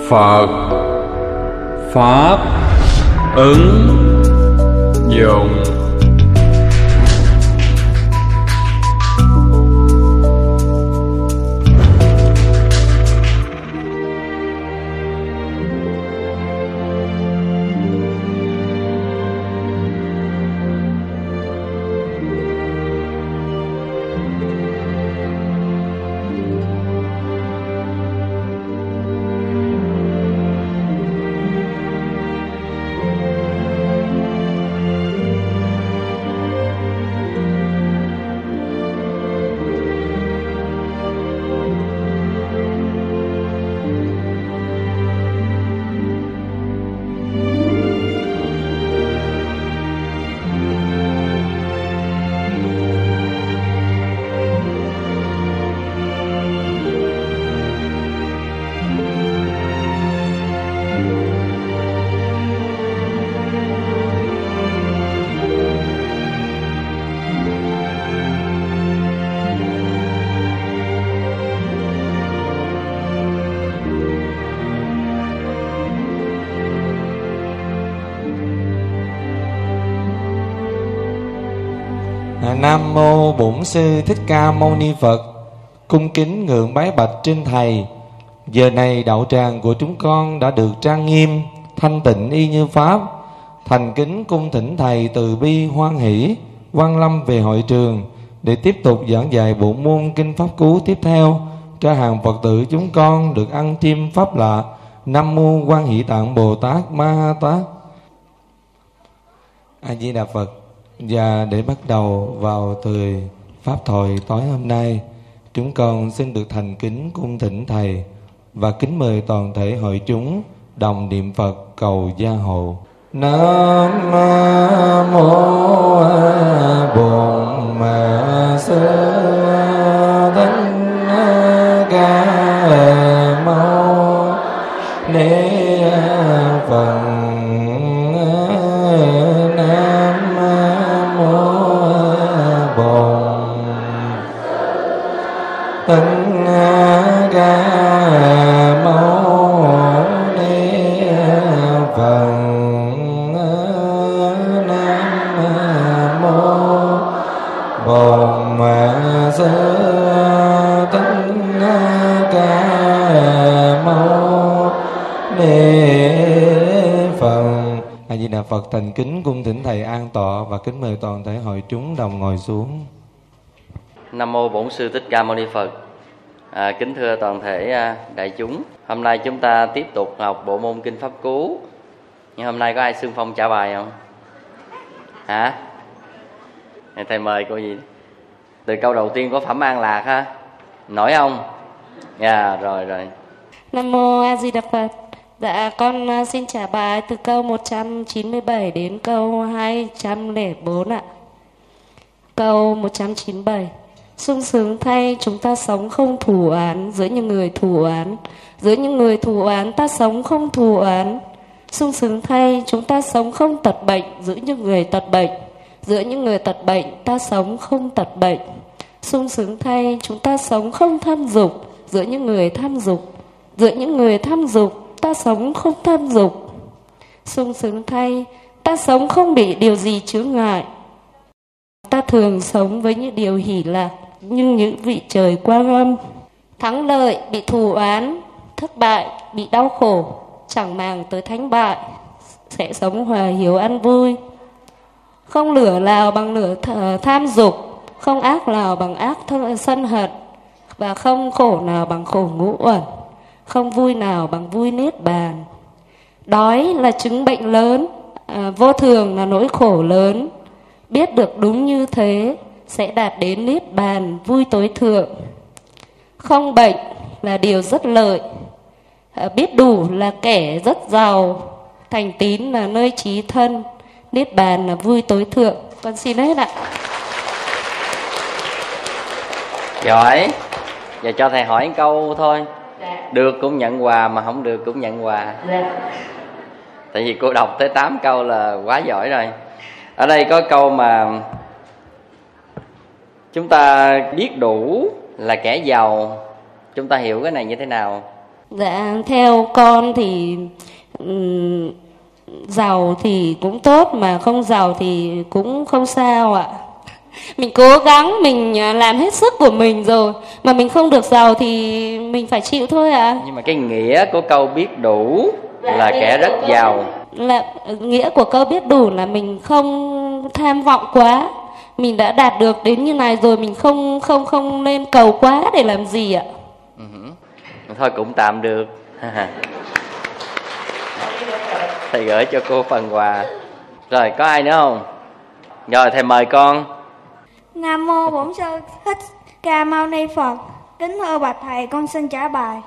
Phật Pháp ứng dụng. Nam mô Bổn Sư Thích Ca Mâu Ni Phật. Cung kính ngưỡng bái bạch trên thầy. Giờ này đạo tràng của chúng con đã được trang nghiêm, thanh tịnh y như pháp. Thành kính cung thỉnh thầy từ bi hoan hỷ quang lâm về hội trường để tiếp tục giảng dạy bộ môn kinh pháp cú tiếp theo cho hàng Phật tử chúng con được ăn chim pháp lạ. Nam mô Quan Hỷ Tạng Bồ Tát Ma Ha Tát. A Di Đà Phật. Và để bắt đầu vào thời pháp thoại tối hôm nay, chúng con xin được thành kính cung thỉnh thầy và kính mời toàn thể hội chúng đồng niệm Phật cầu gia hộ. Nam mô Bổn Sư Thích Ca Mâu Ni Phật. Thích Ca Mâu Ni Phật. Nam mô Bổn Sư Thích Ca Mâu Ni Phật. A Di Đà Phật. Thành kính cung thỉnh thầy an tọa và kính mời toàn thể hội chúng đồng ngồi xuống. Nam mô Bổn Sư Thích Ca Mâu Ni Phật. Kính thưa toàn thể đại chúng, hôm nay chúng ta tiếp tục học bộ môn kinh pháp cú. Nhưng hôm nay có ai xưng phong trả bài không? Hả? Thầy mời cô gì? Từ câu đầu tiên có Phẩm An Lạc ha, nổi không? Dạ rồi. Nam mô A Di Đà Phật. Dạ con xin trả bài từ câu 197 đến câu 204 ạ. Câu 197. Sung sướng thay chúng ta sống không thù oán giữa những người thù oán, giữa những người thù oán ta sống không thù oán. Sung sướng thay chúng ta sống không tật bệnh giữa những người tật bệnh, giữa những người tật bệnh ta sống không tật bệnh. Sung sướng thay chúng ta sống không tham dục giữa những người tham dục, giữa những người tham dục ta sống không tham dục. Sung sướng thay ta sống không bị điều gì chướng ngại, ta thường sống với những điều hỷ lạc nhưng những vị trời quang âm. Thắng lợi bị thù oán, thất bại bị đau khổ, chẳng màng tới thánh bại, sẽ sống hòa hiếu an vui. Không lửa nào bằng lửa tham dục, không ác nào bằng ác sân hận, và không khổ nào bằng khổ ngũ uẩn, không vui nào bằng vui niết bàn. Đói là chứng bệnh lớn, vô thường là nỗi khổ lớn. Biết được đúng như thế sẽ đạt đến niết bàn vui tối thượng. Không bệnh là điều rất lợi, biết đủ là kẻ rất giàu, thành tín là nơi chí thân, niết bàn là vui tối thượng. Con xin hết ạ. Giỏi. Giờ cho thầy hỏi một câu thôi. Được cũng nhận quà, mà không được cũng nhận quà. Tại vì cô đọc tới 8 câu là quá giỏi rồi. Ở đây có câu mà chúng ta biết đủ là kẻ giàu. Chúng ta hiểu cái này như thế nào? Dạ, theo con thì giàu thì cũng tốt, mà không giàu thì cũng không sao ạ. Mình cố gắng, mình làm hết sức của mình rồi, mà mình không được giàu thì mình phải chịu thôi ạ. Nhưng mà cái nghĩa của câu biết đủ là kẻ rất giàu. Là nghĩa của câu biết đủ là mình không tham vọng quá. Mình đã đạt được đến như này rồi, mình không nên cầu quá để làm gì ạ. Thôi cũng tạm được. Thầy gửi cho cô phần quà. Rồi có ai nữa không? Rồi thầy mời con. Nam mô Bổn Sư Thích Ca Mâu Ni Phật. Kính thưa bạch thầy, con xin trả bài.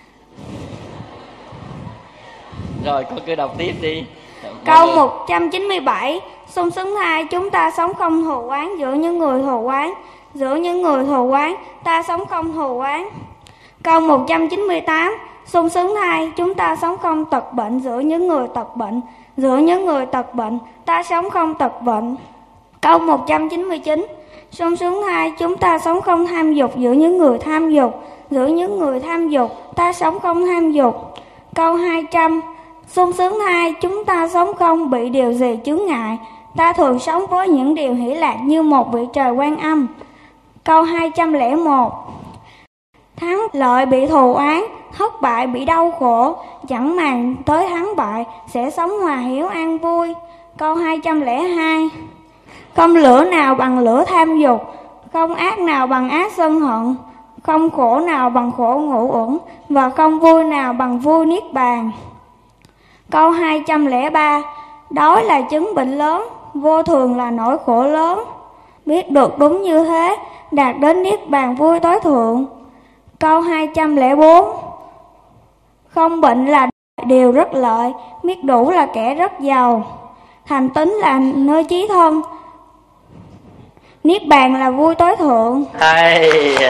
Rồi con cứ đọc tiếp đi. Câu 197. Sung sướng thai chúng ta sống không thù oán giữa những người thù oán, giữa những người thù oán ta sống không thù oán. Câu 198. Sung sướng thai chúng ta sống không tật bệnh giữa những người tật bệnh, giữa những người tật bệnh ta sống không tật bệnh. Câu 199. Sung sướng thai chúng ta sống không tham dục giữa những người tham dục, giữa những người tham dục ta sống không tham dục. Câu 200. Sung sướng thai chúng ta sống không bị điều gì chướng ngại, ta thường sống với những điều hỷ lạc như một vị trời Quan Âm. Câu 201. Thắng lợi bị thù oán, thất bại bị đau khổ, chẳng màng tới thắng bại, sẽ sống hòa hiếu an vui. Câu 202. Không lửa nào bằng lửa tham dục, không ác nào bằng ác sân hận, không khổ nào bằng khổ ngũ uẩn, và không vui nào bằng vui niết bàn. Câu 203. Đói là chứng bệnh lớn, vô thường là nỗi khổ lớn. Biết được đúng như thế, đạt đến niết bàn vui tối thượng. Câu 204. Không bệnh là điều rất lợi, biết đủ là kẻ rất giàu. Thành tín là nơi chí thân, niết bàn là vui tối thượng. Hay.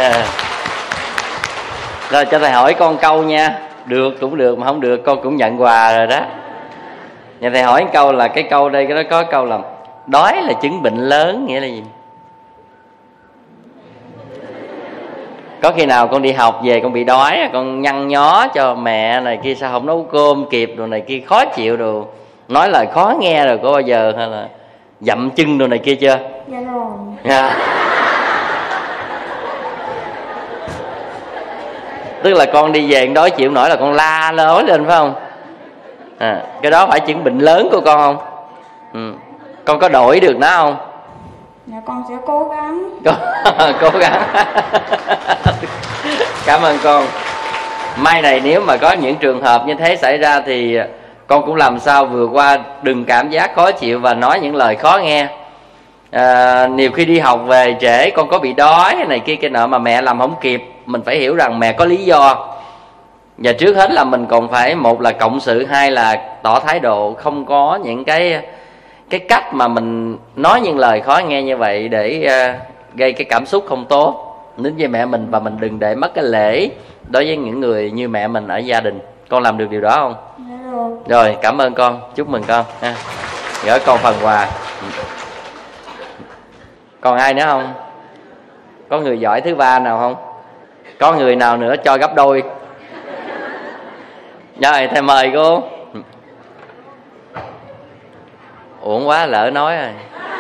Rồi cho thầy hỏi con câu nha. Được cũng được, mà không được con cũng nhận quà rồi đó. Nhà thầy hỏi câu là cái câu đây nó có câu là đói là chứng bệnh lớn, nghĩa là gì? Có khi nào con đi học về con bị đói, con nhăn nhó cho mẹ này kia sao không nấu cơm kịp rồi này kia, khó chịu rồi, nói lời khó nghe rồi có bao giờ, hay là dậm chân rồi này kia chưa? Dạ rồi. Yeah. Tức là con đi về đói chịu nổi là con la nói lên phải không? Cái đó phải chứng bệnh lớn của con không? Con có đổi được nó không? Dạ con sẽ cố gắng. Cố gắng. Cảm ơn con. Mai này nếu mà có những trường hợp như thế xảy ra thì con cũng làm sao vượt qua, đừng cảm giác khó chịu và nói những lời khó nghe. Nhiều khi đi học về trễ, con có bị đói này kia cái nọ mà mẹ làm không kịp, mình phải hiểu rằng mẹ có lý do. Và trước hết là mình còn phải, một là cộng sự, hai là tỏ thái độ, không có những cái cách mà mình nói những lời khó nghe như vậy để gây cái cảm xúc không tốt đến với mẹ mình, và mình đừng để mất cái lễ đối với những người như mẹ mình ở gia đình. Con làm được điều đó không? Rồi, cảm ơn con, chúc mừng con ha. Gửi con phần quà. Còn ai nữa không? Có người giỏi thứ ba nào không? Có người nào nữa cho gấp đôi? Rồi, thầy mời cô. Uổng quá, lỡ nói rồi.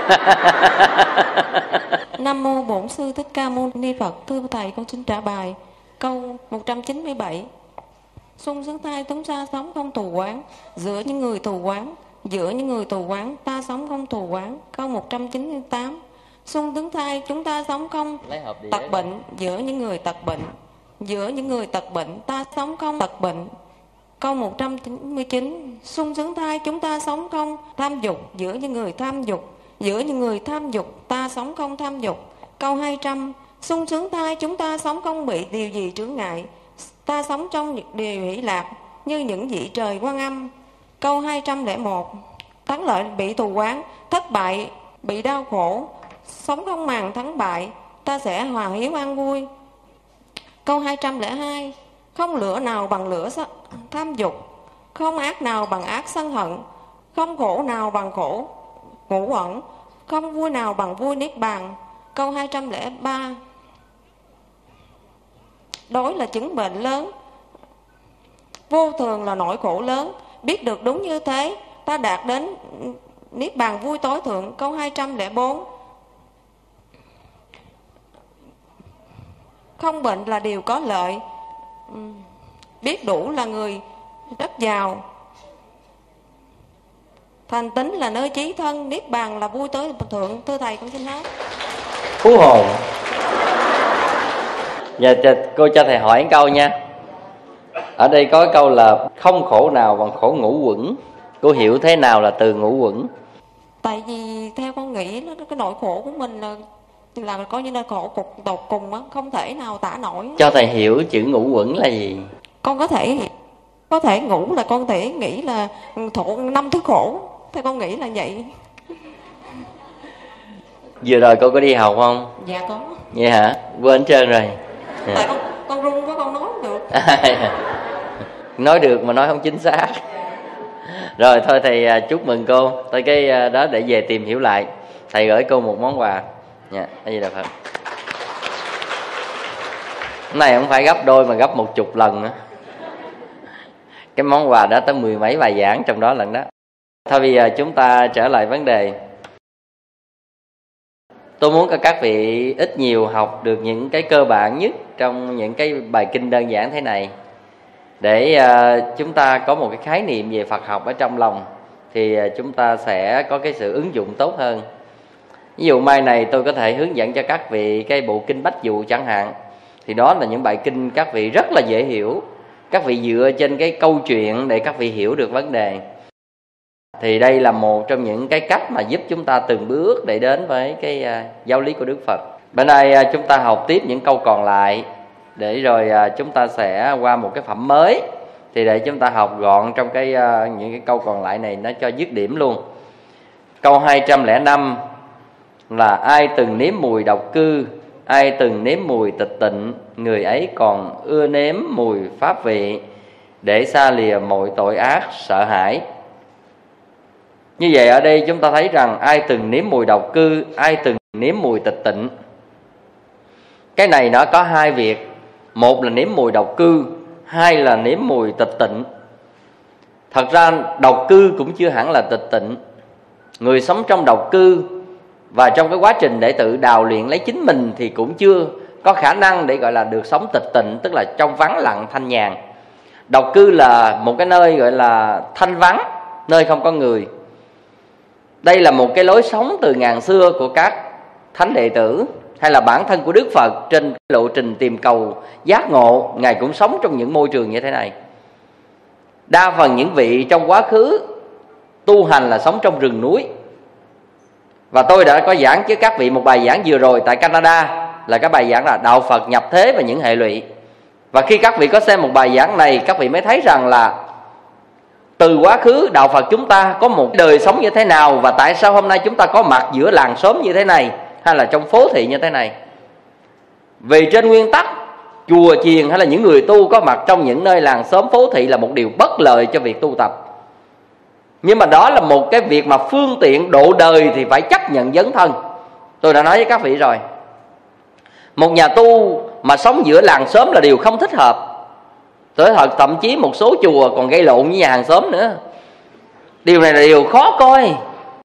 Nam mô Bổn Sư Thích Ca Mâu Ni Phật. Thưa thầy, con xin trả bài. Câu 197. Sung sướng thai chúng ta sống không thù oán, giữa những người thù oán, giữa những người thù oán ta sống không thù oán. Câu 198. Sung sướng thai chúng ta sống không tật bệnh, giữa những người tật bệnh, giữa những người tật bệnh ta sống không tật bệnh. Câu 199. Sung sướng thai chúng ta sống không tham dục, giữa những người tham dục, giữa những người tham dục ta sống không tham dục. Câu 200. Sung sướng thai chúng ta sống không bị điều gì chướng ngại, ta sống trong điều hỷ lạc như những vị trời Quan Âm. Câu 201. Thắng lợi bị thù oán, thất bại bị đau khổ, sống không màng thắng bại, ta sẽ hòa hiếu an vui. Câu 202. Không lửa nào bằng lửa tham dục, không ác nào bằng ác sân hận, không khổ nào bằng khổ ngũ uẩn, không vui nào bằng vui niết bàn. Câu 203. Đói là chứng bệnh lớn, Vô thường là nỗi khổ lớn. Biết được đúng như thế, ta đạt đến niết bàn vui tối thượng. Câu 204. Không bệnh là điều có lợi. Biết đủ là người rất giàu. Thành tính là nơi chí thân. Niết bàn là vui tối thượng. Thưa thầy, con xin hết. Hú hồn. Giờ cô cho thầy hỏi một câu nha. Ở đây có câu là không khổ nào bằng khổ ngũ quẩn. Cô hiểu thế nào là từ ngũ quẩn? Tại vì theo con nghĩ cái nỗi khổ của mình là coi như là khổ cục tột cùng á, không thể nào tả nổi. Cho thầy hiểu chữ ngũ quẩn là gì? Con có thể ngủ là con thể nghĩ là thổ 5 thứ khổ. Theo con nghĩ là vậy. Vừa rồi cô có đi học không? Dạ có. Vậy hả? Quên trơn rồi. Tại con run quá, con nói không được. Nói được mà nói không chính xác. Rồi thôi thầy chúc mừng cô. Tới cái đó để về tìm hiểu lại. Thầy gửi cô một món quà nha. Cái gì đâu Phật. Cái này không phải gấp đôi mà gấp 10 lần nữa. Cái món quà đó tới 10 mấy bài giảng trong đó lần đó. Thôi bây giờ chúng ta trở lại vấn đề. Tôi muốn cho các vị ít nhiều học được những cái cơ bản nhất trong những cái bài kinh đơn giản thế này, để chúng ta có một cái khái niệm về Phật học ở trong lòng, thì chúng ta sẽ có cái sự ứng dụng tốt hơn. Ví dụ mai này tôi có thể hướng dẫn cho các vị cái bộ kinh Bách Dụ chẳng hạn, thì đó là những bài kinh các vị rất là dễ hiểu. Các vị dựa trên cái câu chuyện để các vị hiểu được vấn đề. Thì đây là một trong những cái cách mà giúp chúng ta từng bước để đến với cái giáo lý của Đức Phật. Bên đây chúng ta học tiếp những câu còn lại, để rồi chúng ta sẽ qua một cái phẩm mới. Thì để chúng ta học gọn trong những cái câu còn lại này, nó cho dứt điểm luôn. Câu 205 là: ai từng nếm mùi độc cư, ai từng nếm mùi tịch tịnh, người ấy còn ưa nếm mùi pháp vị, để xa lìa mọi tội ác sợ hãi. Như vậy ở đây chúng ta thấy rằng ai từng nếm mùi độc cư, ai từng nếm mùi tịch tịnh. Cái này nó có hai việc. Một là nếm mùi độc cư, hai là nếm mùi tịch tịnh. Thật ra độc cư cũng chưa hẳn là tịch tịnh. Người sống trong độc cư và trong cái quá trình để tự đào luyện lấy chính mình thì cũng chưa có khả năng để gọi là được sống tịch tịnh, tức là trong vắng lặng thanh nhàn. Độc cư là một cái nơi gọi là thanh vắng, nơi không có người. Đây là một cái lối sống từ ngàn xưa của các thánh đệ tử, hay là bản thân của Đức Phật trên lộ trình tìm cầu giác ngộ. Ngài cũng sống trong những môi trường như thế này. Đa phần những vị trong quá khứ tu hành là sống trong rừng núi. Và tôi đã có giảng với các vị một bài giảng vừa rồi tại Canada, là cái bài giảng là Đạo Phật nhập thế và những hệ lụy. Và khi các vị có xem một bài giảng này, các vị mới thấy rằng là từ quá khứ Đạo Phật chúng ta có một đời sống như thế nào, và tại sao hôm nay chúng ta có mặt giữa làng xóm như thế này, hay là trong phố thị như thế này. Vì trên nguyên tắc, chùa chiền hay là những người tu có mặt trong những nơi làng xóm phố thị là một điều bất lợi cho việc tu tập. Nhưng mà đó là một cái việc mà phương tiện độ đời thì phải chấp nhận dấn thân. Tôi đã nói với các vị rồi, một nhà tu mà sống giữa làng xóm là điều không thích hợp. Tôi nói thật, thậm chí một số chùa còn gây lộn với nhà hàng xóm nữa. Điều này là điều khó coi.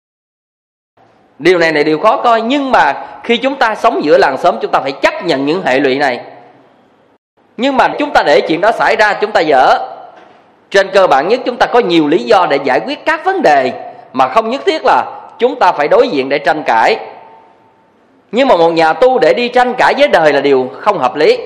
Điều này là điều khó coi. Nhưng mà khi chúng ta sống giữa làng xóm, chúng ta phải chấp nhận những hệ lụy này. Nhưng mà chúng ta để chuyện đó xảy ra, chúng ta dở. Trên cơ bản nhất, chúng ta có nhiều lý do để giải quyết các vấn đề, mà không nhất thiết là chúng ta phải đối diện để tranh cãi. Nhưng mà một nhà tu để đi tranh cãi với đời là điều không hợp lý.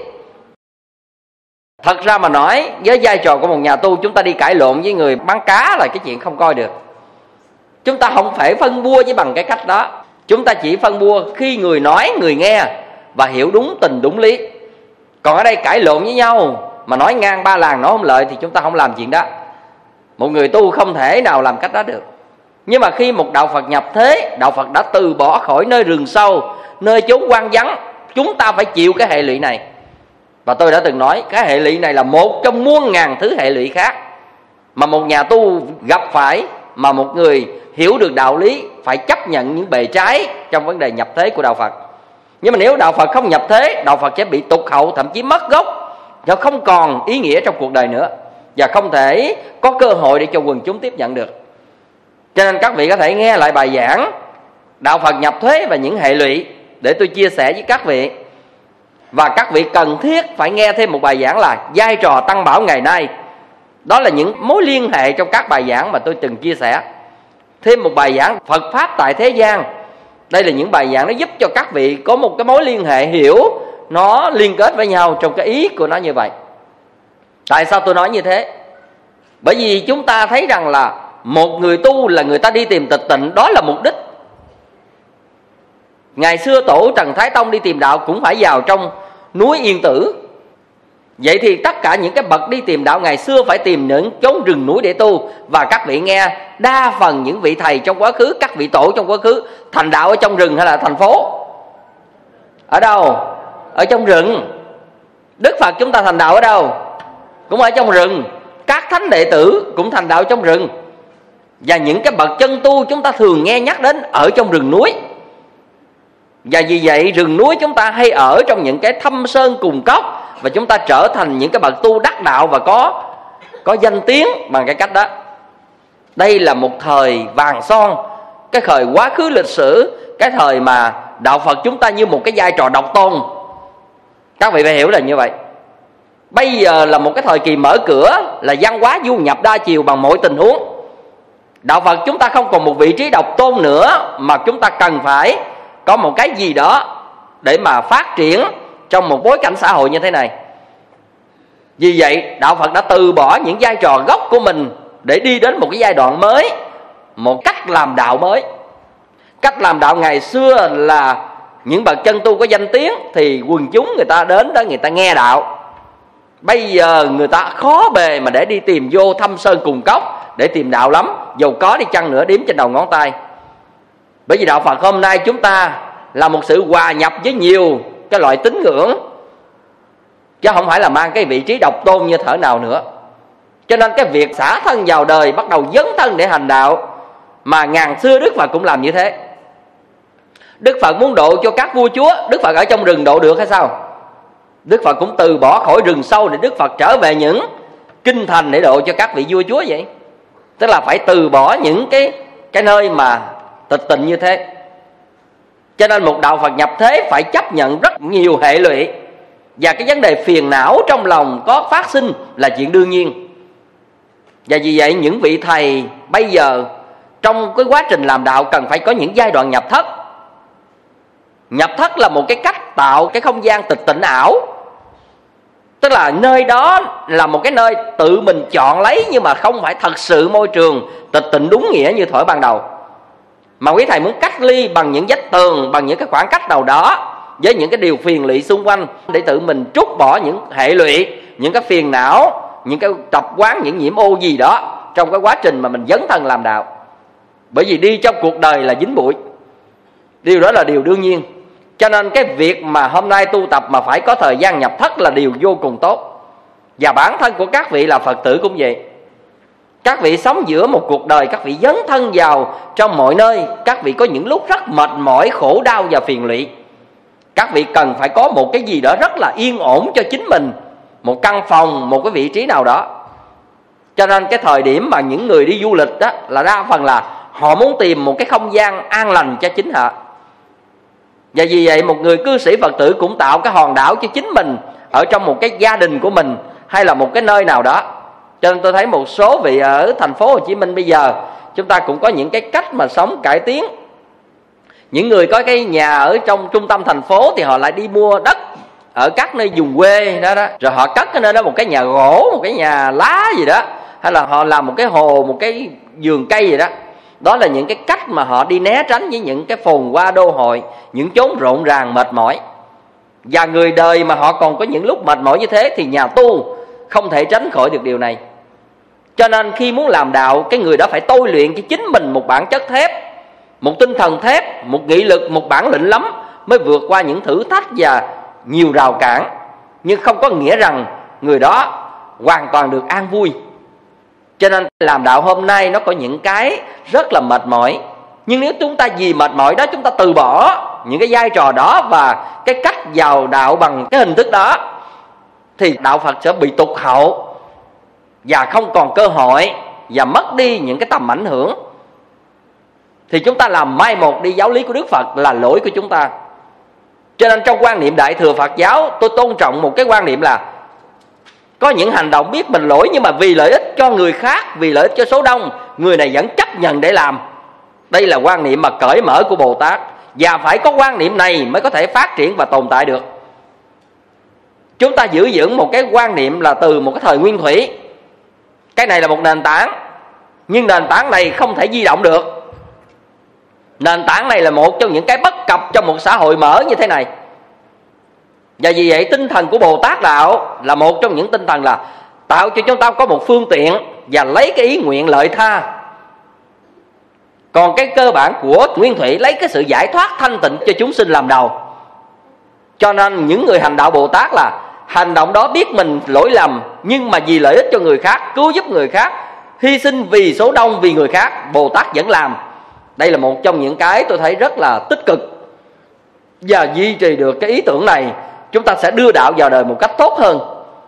Thật ra mà nói, với vai trò của một nhà tu, chúng ta đi cãi lộn với người bán cá là cái chuyện không coi được. Chúng ta không phải phân bua với bằng cái cách đó. Chúng ta chỉ phân bua khi người nói, người nghe và hiểu đúng tình đúng lý. Còn ở đây cãi lộn với nhau mà nói ngang ba làng nói không lợi thì chúng ta không làm chuyện đó. Một người tu không thể nào làm cách đó được. Nhưng mà khi một đạo Phật nhập thế, đạo Phật đã từ bỏ khỏi nơi rừng sâu, nơi chốn hoang vắng, chúng ta phải chịu cái hệ lụy này. Và tôi đã từng nói, cái hệ lụy này là một trong muôn ngàn thứ hệ lụy khác mà một nhà tu gặp phải, mà một người hiểu được đạo lý phải chấp nhận những bề trái trong vấn đề nhập thế của đạo Phật. Nhưng mà nếu đạo Phật không nhập thế, đạo Phật sẽ bị tụt hậu, thậm chí mất gốc, nó không còn ý nghĩa trong cuộc đời nữa. và không thể có cơ hội để cho quần chúng tiếp nhận được. Cho nên các vị có thể nghe lại bài giảng Đạo Phật nhập thuế và những hệ lụy để tôi chia sẻ với các vị. Và các vị cần thiết phải nghe thêm một bài giảng là vai trò tăng bảo ngày nay. Đó là những mối liên hệ trong các bài giảng mà tôi từng chia sẻ. Thêm một bài giảng Phật Pháp tại thế gian. Đây là những bài giảng nó giúp cho các vị có một cái mối liên hệ hiểu nó liên kết với nhau trong cái ý của nó như vậy. Tại sao tôi nói như thế? Bởi vì chúng ta thấy rằng là một người tu là người ta đi tìm tịch tịnh, đó là mục đích. Ngày xưa tổ Trần Thái Tông đi tìm đạo cũng phải vào trong núi Yên Tử. Vậy thì tất cả những cái bậc đi tìm đạo ngày xưa phải tìm những chốn rừng núi để tu. Và các vị nghe, đa phần những vị thầy trong quá khứ, các vị tổ trong quá khứ thành đạo ở trong rừng hay là thành phố? Ở đâu? Ở trong rừng. Đức Phật chúng ta thành đạo ở đâu? Cũng ở trong rừng. Các thánh đệ tử cũng thành đạo trong rừng. Và những cái bậc chân tu chúng ta thường nghe nhắc đến ở trong rừng núi. Và vì vậy rừng núi chúng ta hay ở trong những cái thâm sơn cùng cốc, và chúng ta trở thành những cái bậc tu đắc đạo và có danh tiếng bằng cái cách đó. Đây là một thời vàng son, cái thời quá khứ lịch sử, cái thời mà đạo Phật chúng ta như một cái vai trò độc tôn. Các vị phải hiểu là như vậy. Bây giờ là một cái thời kỳ mở cửa, là văn hóa du nhập đa chiều bằng mọi tình huống. Đạo Phật chúng ta không còn một vị trí độc tôn nữa, mà chúng ta cần phải có một cái gì đó để mà phát triển trong một bối cảnh xã hội như thế này. Vì vậy đạo Phật đã từ bỏ những vai trò gốc của mình để đi đến một cái giai đoạn mới, một cách làm đạo mới. Cách làm đạo ngày xưa là những bậc chân tu có danh tiếng thì quần chúng người ta đến đó người ta nghe đạo. Bây giờ người ta khó bề mà để đi tìm vô thâm sơn cùng cốc để tìm đạo lắm, dầu có đi chăng nữa đếm trên đầu ngón tay. Bởi vì đạo Phật hôm nay chúng ta là một sự hòa nhập với nhiều cái loại tín ngưỡng, chứ không phải là mang cái vị trí độc tôn như thở nào nữa. Cho nên cái việc xả thân vào đời, bắt đầu dấn thân để hành đạo, mà ngàn xưa Đức Phật cũng làm như thế. Đức Phật muốn độ cho các vua chúa, Đức Phật ở trong rừng độ được hay sao? Đức Phật cũng từ bỏ khỏi rừng sâu để Đức Phật trở về những kinh thành để độ cho các vị vua chúa vậy. Tức là phải từ bỏ những cái nơi mà tịch tịnh như thế. Cho nên một đạo Phật nhập thế phải chấp nhận rất nhiều hệ lụy, và cái vấn đề phiền não trong lòng có phát sinh là chuyện đương nhiên. Và vì vậy những vị thầy bây giờ trong cái quá trình làm đạo cần phải có những giai đoạn nhập thất. Nhập thất là một cái cách tạo cái không gian tịch tịnh ảo. Tức là nơi đó là một cái nơi tự mình chọn lấy, nhưng mà không phải thật sự môi trường tịch tịnh đúng nghĩa như thuở ban đầu. Mà quý thầy muốn cách ly bằng những vách tường, bằng những cái khoảng cách nào đó với những cái điều phiền lụy xung quanh, để tự mình trút bỏ những hệ lụy, những cái phiền não, những cái tập quán, những nhiễm ô gì đó trong cái quá trình mà mình dấn thân làm đạo. Bởi vì đi trong cuộc đời là dính bụi, điều đó là điều đương nhiên. Cho nên cái việc mà hôm nay tu tập mà phải có thời gian nhập thất là điều vô cùng tốt. Và bản thân của các vị là Phật tử cũng vậy. Các vị sống giữa một cuộc đời, các vị dấn thân vào trong mọi nơi. Các vị có những lúc rất mệt mỏi, khổ đau và phiền lụy. Các vị cần phải có một cái gì đó rất là yên ổn cho chính mình, một căn phòng, một cái vị trí nào đó. Cho nên cái thời điểm mà những người đi du lịch đó là đa phần là họ muốn tìm một cái không gian an lành cho chính họ. Và vì vậy một người cư sĩ Phật tử cũng tạo cái hòn đảo cho chính mình ở trong một cái gia đình của mình, hay là một cái nơi nào đó. Cho nên tôi thấy một số vị ở thành phố Hồ Chí Minh bây giờ chúng ta cũng có những cái cách mà sống cải tiến. Những người có cái nhà ở trong trung tâm thành phố thì họ lại đi mua đất ở các nơi vùng quê đó, rồi họ cất cái nơi đó một cái nhà gỗ, một cái nhà lá gì đó, hay là họ làm một cái hồ, một cái vườn cây gì đó. Đó là những cái cách mà họ đi né tránh với những cái phồn hoa đô hội, những chốn rộn ràng mệt mỏi. Và người đời mà họ còn có những lúc mệt mỏi như thế thì nhà tu không thể tránh khỏi được điều này. Cho nên khi muốn làm đạo, cái người đó phải tôi luyện cho chính mình một bản chất thép, một tinh thần thép, một nghị lực, một bản lĩnh lắm mới vượt qua những thử thách và nhiều rào cản. Nhưng không có nghĩa rằng người đó hoàn toàn được an vui. Cho nên làm đạo hôm nay nó có những cái rất là mệt mỏi. Nhưng nếu chúng ta vì mệt mỏi đó chúng ta từ bỏ những cái vai trò đó và cái cách vào đạo bằng cái hình thức đó, thì đạo Phật sẽ bị tụt hậu. và không còn cơ hội và mất đi những cái tầm ảnh hưởng, thì chúng ta làm mai một đi giáo lý của Đức Phật là lỗi của chúng ta. Cho nên trong quan niệm Đại thừa Phật giáo, tôi tôn trọng một cái quan niệm là có những hành động biết mình lỗi, nhưng mà vì lợi ích cho người khác, vì lợi ích cho số đông, người này vẫn chấp nhận để làm. Đây là quan niệm mà cởi mở của Bồ Tát, và phải có quan niệm này mới có thể phát triển và tồn tại được. Chúng ta giữ vững một cái quan niệm là từ một cái thời nguyên thủy. Cái này là một nền tảng, nhưng nền tảng này không thể di động được. Nền tảng này là một trong những cái bất cập trong một xã hội mở như thế này. Và vì vậy tinh thần của Bồ Tát Đạo là một trong những tinh thần là tạo cho chúng ta có một phương tiện và lấy cái ý nguyện lợi tha. Còn cái cơ bản của nguyên thủy lấy cái sự giải thoát thanh tịnh cho chúng sinh làm đầu. Cho nên những người hành đạo Bồ Tát là hành động đó biết mình lỗi lầm, nhưng mà vì lợi ích cho người khác, cứu giúp người khác, hy sinh vì số đông, vì người khác, Bồ Tát vẫn làm. Đây là một trong những cái tôi thấy rất là tích cực. Và duy trì được cái ý tưởng này, chúng ta sẽ đưa đạo vào đời một cách tốt hơn.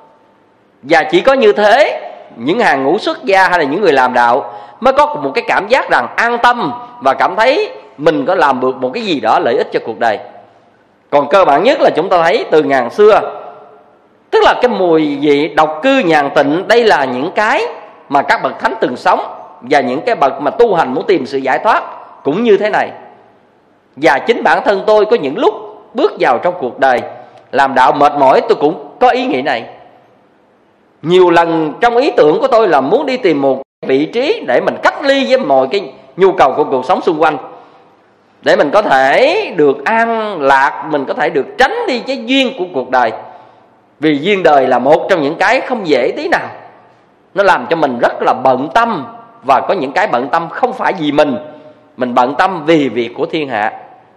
Và chỉ có như thế, những hàng ngũ xuất gia hay là những người làm đạo mới có một cái cảm giác rằng an tâm và cảm thấy mình có làm được một cái gì đó lợi ích cho cuộc đời. Còn cơ bản nhất là chúng ta thấy từ ngàn xưa, tức là cái mùi vị độc cư nhàn tịnh, đây là những cái mà các bậc thánh từng sống. Và những cái bậc mà tu hành muốn tìm sự giải thoát cũng như thế này. Và chính bản thân tôi có những lúc bước vào trong cuộc đời làm đạo mệt mỏi, tôi cũng có ý nghĩ này. Nhiều lần trong ý tưởng của tôi là muốn đi tìm một vị trí để mình cách ly với mọi cái nhu cầu của cuộc sống xung quanh, để mình có thể được an lạc, mình có thể được tránh đi cái duyên của cuộc đời. Vì duyên đời là một trong những cái không dễ tí nào. Nó làm cho mình rất là bận tâm. Và có những cái bận tâm không phải vì mình bận tâm vì việc của thiên hạ.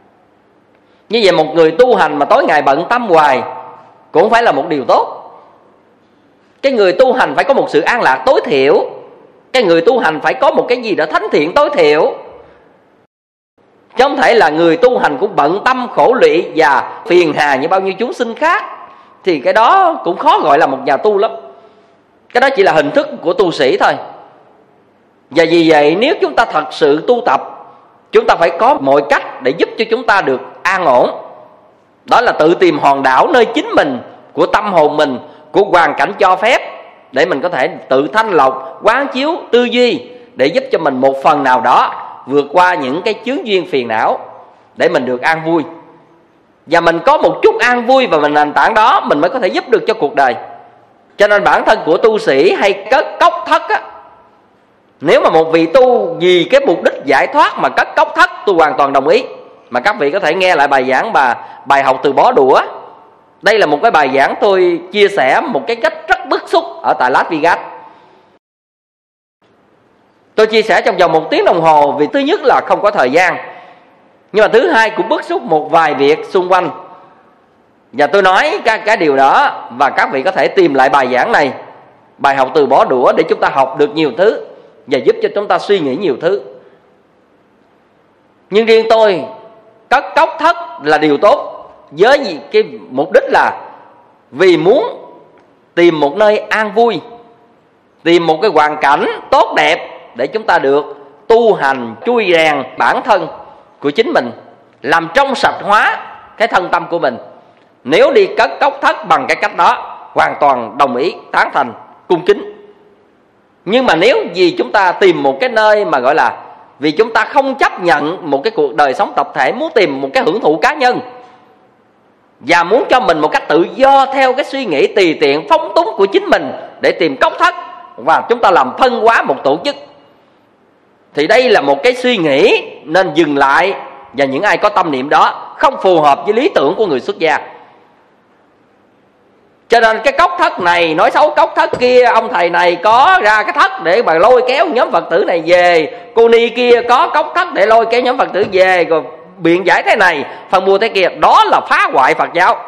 Như vậy một người tu hành mà tối ngày bận tâm hoài cũng không phải là một điều tốt. Cái người tu hành phải có một sự an lạc tối thiểu. Cái người tu hành phải có một cái gì đó thánh thiện tối thiểu. Chứ không thể là người tu hành cũng bận tâm khổ lụy và phiền hà như bao nhiêu chúng sinh khác. Thì cái đó cũng khó gọi là một nhà tu lắm. Cái đó chỉ là hình thức của tu sĩ thôi. Và vì vậy nếu chúng ta thật sự tu tập, chúng ta phải có mọi cách để giúp cho chúng ta được an ổn. Đó là tự tìm hòn đảo nơi chính mình, của tâm hồn mình, của hoàn cảnh cho phép, để mình có thể tự thanh lọc, quán chiếu, tư duy, để giúp cho mình một phần nào đó vượt qua những cái chướng duyên phiền não, để mình được an vui. Và mình có một chút an vui và mình nền tảng đó mình mới có thể giúp được cho cuộc đời. Cho nên bản thân của tu sĩ hay cất cốc thất á, nếu mà một vị tu vì cái mục đích giải thoát mà cất cốc thất, tôi hoàn toàn đồng ý. Mà các vị có thể nghe lại bài giảng bài học từ bó đũa. Đây là một cái bài giảng tôi chia sẻ một cái cách rất bức xúc ở tại Las Vegas. Tôi chia sẻ trong vòng 1 tiếng đồng hồ vì thứ nhất là không có thời gian, nhưng mà thứ hai cũng bức xúc một vài việc xung quanh. Và tôi nói cái điều đó, và các vị có thể tìm lại bài giảng này, bài học từ bó đũa, để chúng ta học được nhiều thứ và giúp cho chúng ta suy nghĩ nhiều thứ. Nhưng riêng tôi, cất cốc thất là điều tốt, với cái mục đích là vì muốn tìm một nơi an vui, tìm một cái hoàn cảnh tốt đẹp để chúng ta được tu hành, chui rèn bản thân của chính mình, làm trong sạch hóa cái thân tâm của mình. Nếu đi cất cốc thất bằng cái cách đó, hoàn toàn đồng ý, tán thành, cung kính. Nhưng mà nếu vì chúng ta tìm một cái nơi mà gọi là vì chúng ta không chấp nhận một cái cuộc đời sống tập thể, muốn tìm một cái hưởng thụ cá nhân và muốn cho mình một cách tự do theo cái suy nghĩ tùy tiện phóng túng của chính mình để tìm cốc thất, và chúng ta làm thân hóa một tổ chức, thì đây là một cái suy nghĩ nên dừng lại. Và những ai có tâm niệm đó không phù hợp với lý tưởng của người xuất gia. Cho nên cái cốc thất này nói xấu cốc thất kia, ông thầy này có ra cái thất để mà lôi kéo nhóm Phật tử này về, cô ni kia có cốc thất để lôi kéo nhóm Phật tử về, rồi biện giải thế này, phần mua thế kia, đó là phá hoại Phật giáo.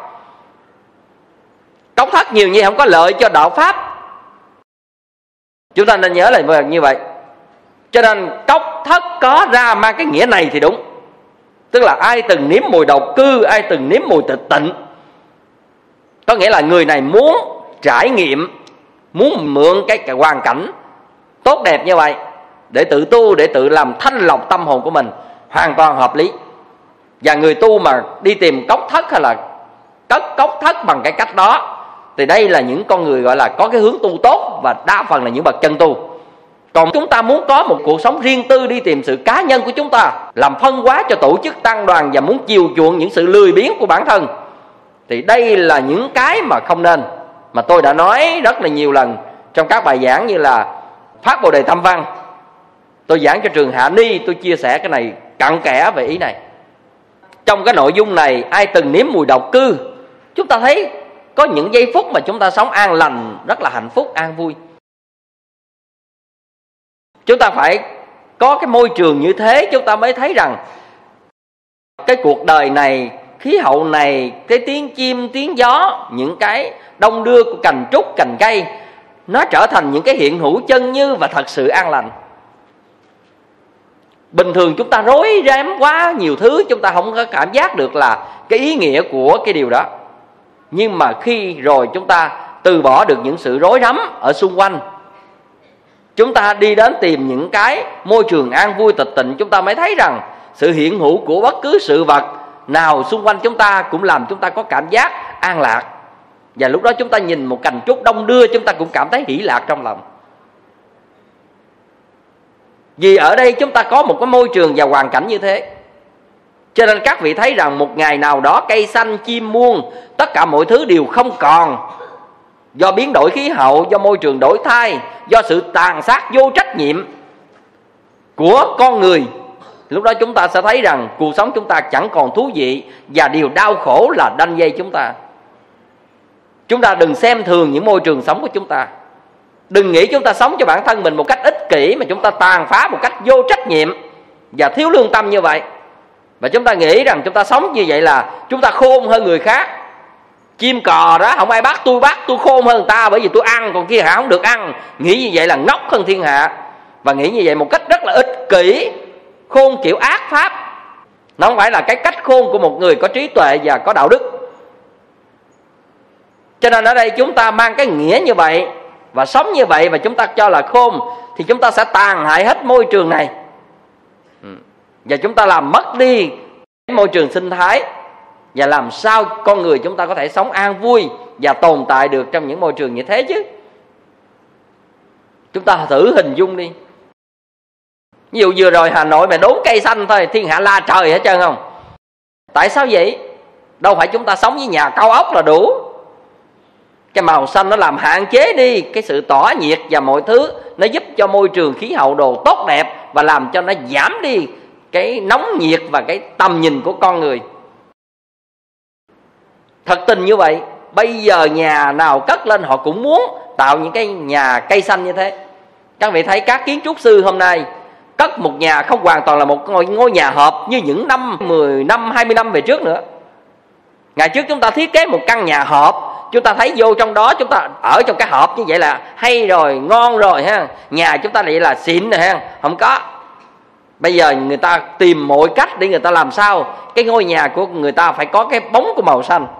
Cốc thất nhiều như không có lợi cho đạo Pháp. Chúng ta nên nhớ là như vậy. Cho nên cốc thất có ra mang cái nghĩa này thì đúng. Tức là ai từng nếm mùi độc cư, ai từng nếm mùi tịch tịnh, có nghĩa là người này muốn trải nghiệm muốn mượn cái hoàn cảnh tốt đẹp như vậy để tự tu, để tự làm thanh lọc tâm hồn của mình, hoàn toàn hợp lý. Và người tu mà đi tìm cốc thất hay là cất cốc thất bằng cái cách đó thì đây là những con người gọi là có cái hướng tu tốt, và đa phần là những bậc chân tu. Còn chúng ta muốn có một cuộc sống riêng tư, đi tìm sự cá nhân của chúng ta, làm phân hóa cho tổ chức tăng đoàn và muốn chiều chuộng những sự lười biếng của bản thân, thì đây là những cái mà không nên, mà tôi đã nói rất là nhiều lần trong các bài giảng như là Phát Bồ Đề Tâm Văn. Tôi giảng cho trường Hạ Ni, tôi chia sẻ cái này cặn kẽ về ý này. Trong cái nội dung này, ai từng nếm mùi độc cư, chúng ta thấy có những giây phút mà chúng ta sống an lành, rất là hạnh phúc, an vui. Chúng ta phải có cái môi trường như thế, chúng ta mới thấy rằng cái cuộc đời này, khí hậu này, cái tiếng chim, tiếng gió, những cái đông đưa của cành trúc, cành cây, nó trở thành những cái hiện hữu chân như và thật sự an lành. Bình thường chúng ta rối rắm quá nhiều thứ, chúng ta không có cảm giác được là cái ý nghĩa của cái điều đó. Nhưng mà khi rồi chúng ta từ bỏ được những sự rối rắm ở xung quanh, chúng ta đi đến tìm những cái môi trường an vui tịch tịnh, chúng ta mới thấy rằng sự hiện hữu của bất cứ sự vật nào xung quanh chúng ta cũng làm chúng ta có cảm giác an lạc. Và lúc đó chúng ta nhìn một cành trúc đông đưa, chúng ta cũng cảm thấy hỷ lạc trong lòng. Vì ở đây chúng ta có một cái môi trường và hoàn cảnh như thế, cho nên các vị thấy rằng một ngày nào đó cây xanh, chim muôn, tất cả mọi thứ đều không còn. Do biến đổi khí hậu, do môi trường đổi thay, do sự tàn sát vô trách nhiệm của con người, lúc đó chúng ta sẽ thấy rằng cuộc sống chúng ta chẳng còn thú vị, và điều đau khổ là đanh dây chúng ta. Chúng ta đừng xem thường những môi trường sống của chúng ta. Đừng nghĩ chúng ta sống cho bản thân mình một cách ích kỷ, mà chúng ta tàn phá một cách vô trách nhiệm và thiếu lương tâm như vậy. Và chúng ta nghĩ rằng chúng ta sống như vậy là chúng ta khôn hơn người khác. Chim cò đó, không ai bắt, tôi khôn hơn người ta, bởi vì tôi ăn, còn kia hạ không được ăn. Nghĩ như vậy là ngốc hơn thiên hạ, và nghĩ như vậy một cách rất là ích kỷ, khôn kiểu ác pháp. Nó không phải là cái cách khôn của một người có trí tuệ và có đạo đức. Cho nên ở đây chúng ta mang cái nghĩa như vậy và sống như vậy, và chúng ta cho là khôn, thì chúng ta sẽ tàn hại hết môi trường này, và chúng ta làm mất đi môi trường sinh thái. Và làm sao con người chúng ta có thể sống an vui và tồn tại được trong những môi trường như thế chứ? Chúng ta thử hình dung đi. Ví dụ vừa rồi Hà Nội mà đốn cây xanh thôi, thiên hạ la trời hết trơn không? Tại sao vậy? Đâu phải chúng ta sống với nhà cao ốc là đủ. Cái màu xanh nó làm hạn chế đi cái sự tỏa nhiệt và mọi thứ, nó giúp cho môi trường khí hậu đồ tốt đẹp, và làm cho nó giảm đi cái nóng nhiệt và cái tầm nhìn của con người. Thật tình như vậy, bây giờ nhà nào cất lên họ cũng muốn tạo những cái nhà cây xanh như thế. Các vị thấy các kiến trúc sư hôm nay cất một nhà không hoàn toàn là một ngôi nhà hộp như những năm 10 năm, 20 năm về trước nữa. Ngày trước chúng ta thiết kế một căn nhà hộp, chúng ta thấy vô trong đó, chúng ta ở trong cái hộp như vậy là hay rồi, ngon rồi ha. Nhà chúng ta vậy là xịn rồi ha. Không có. Bây giờ người ta tìm mọi cách để người ta làm sao cái ngôi nhà của người ta phải có cái bóng của màu xanh.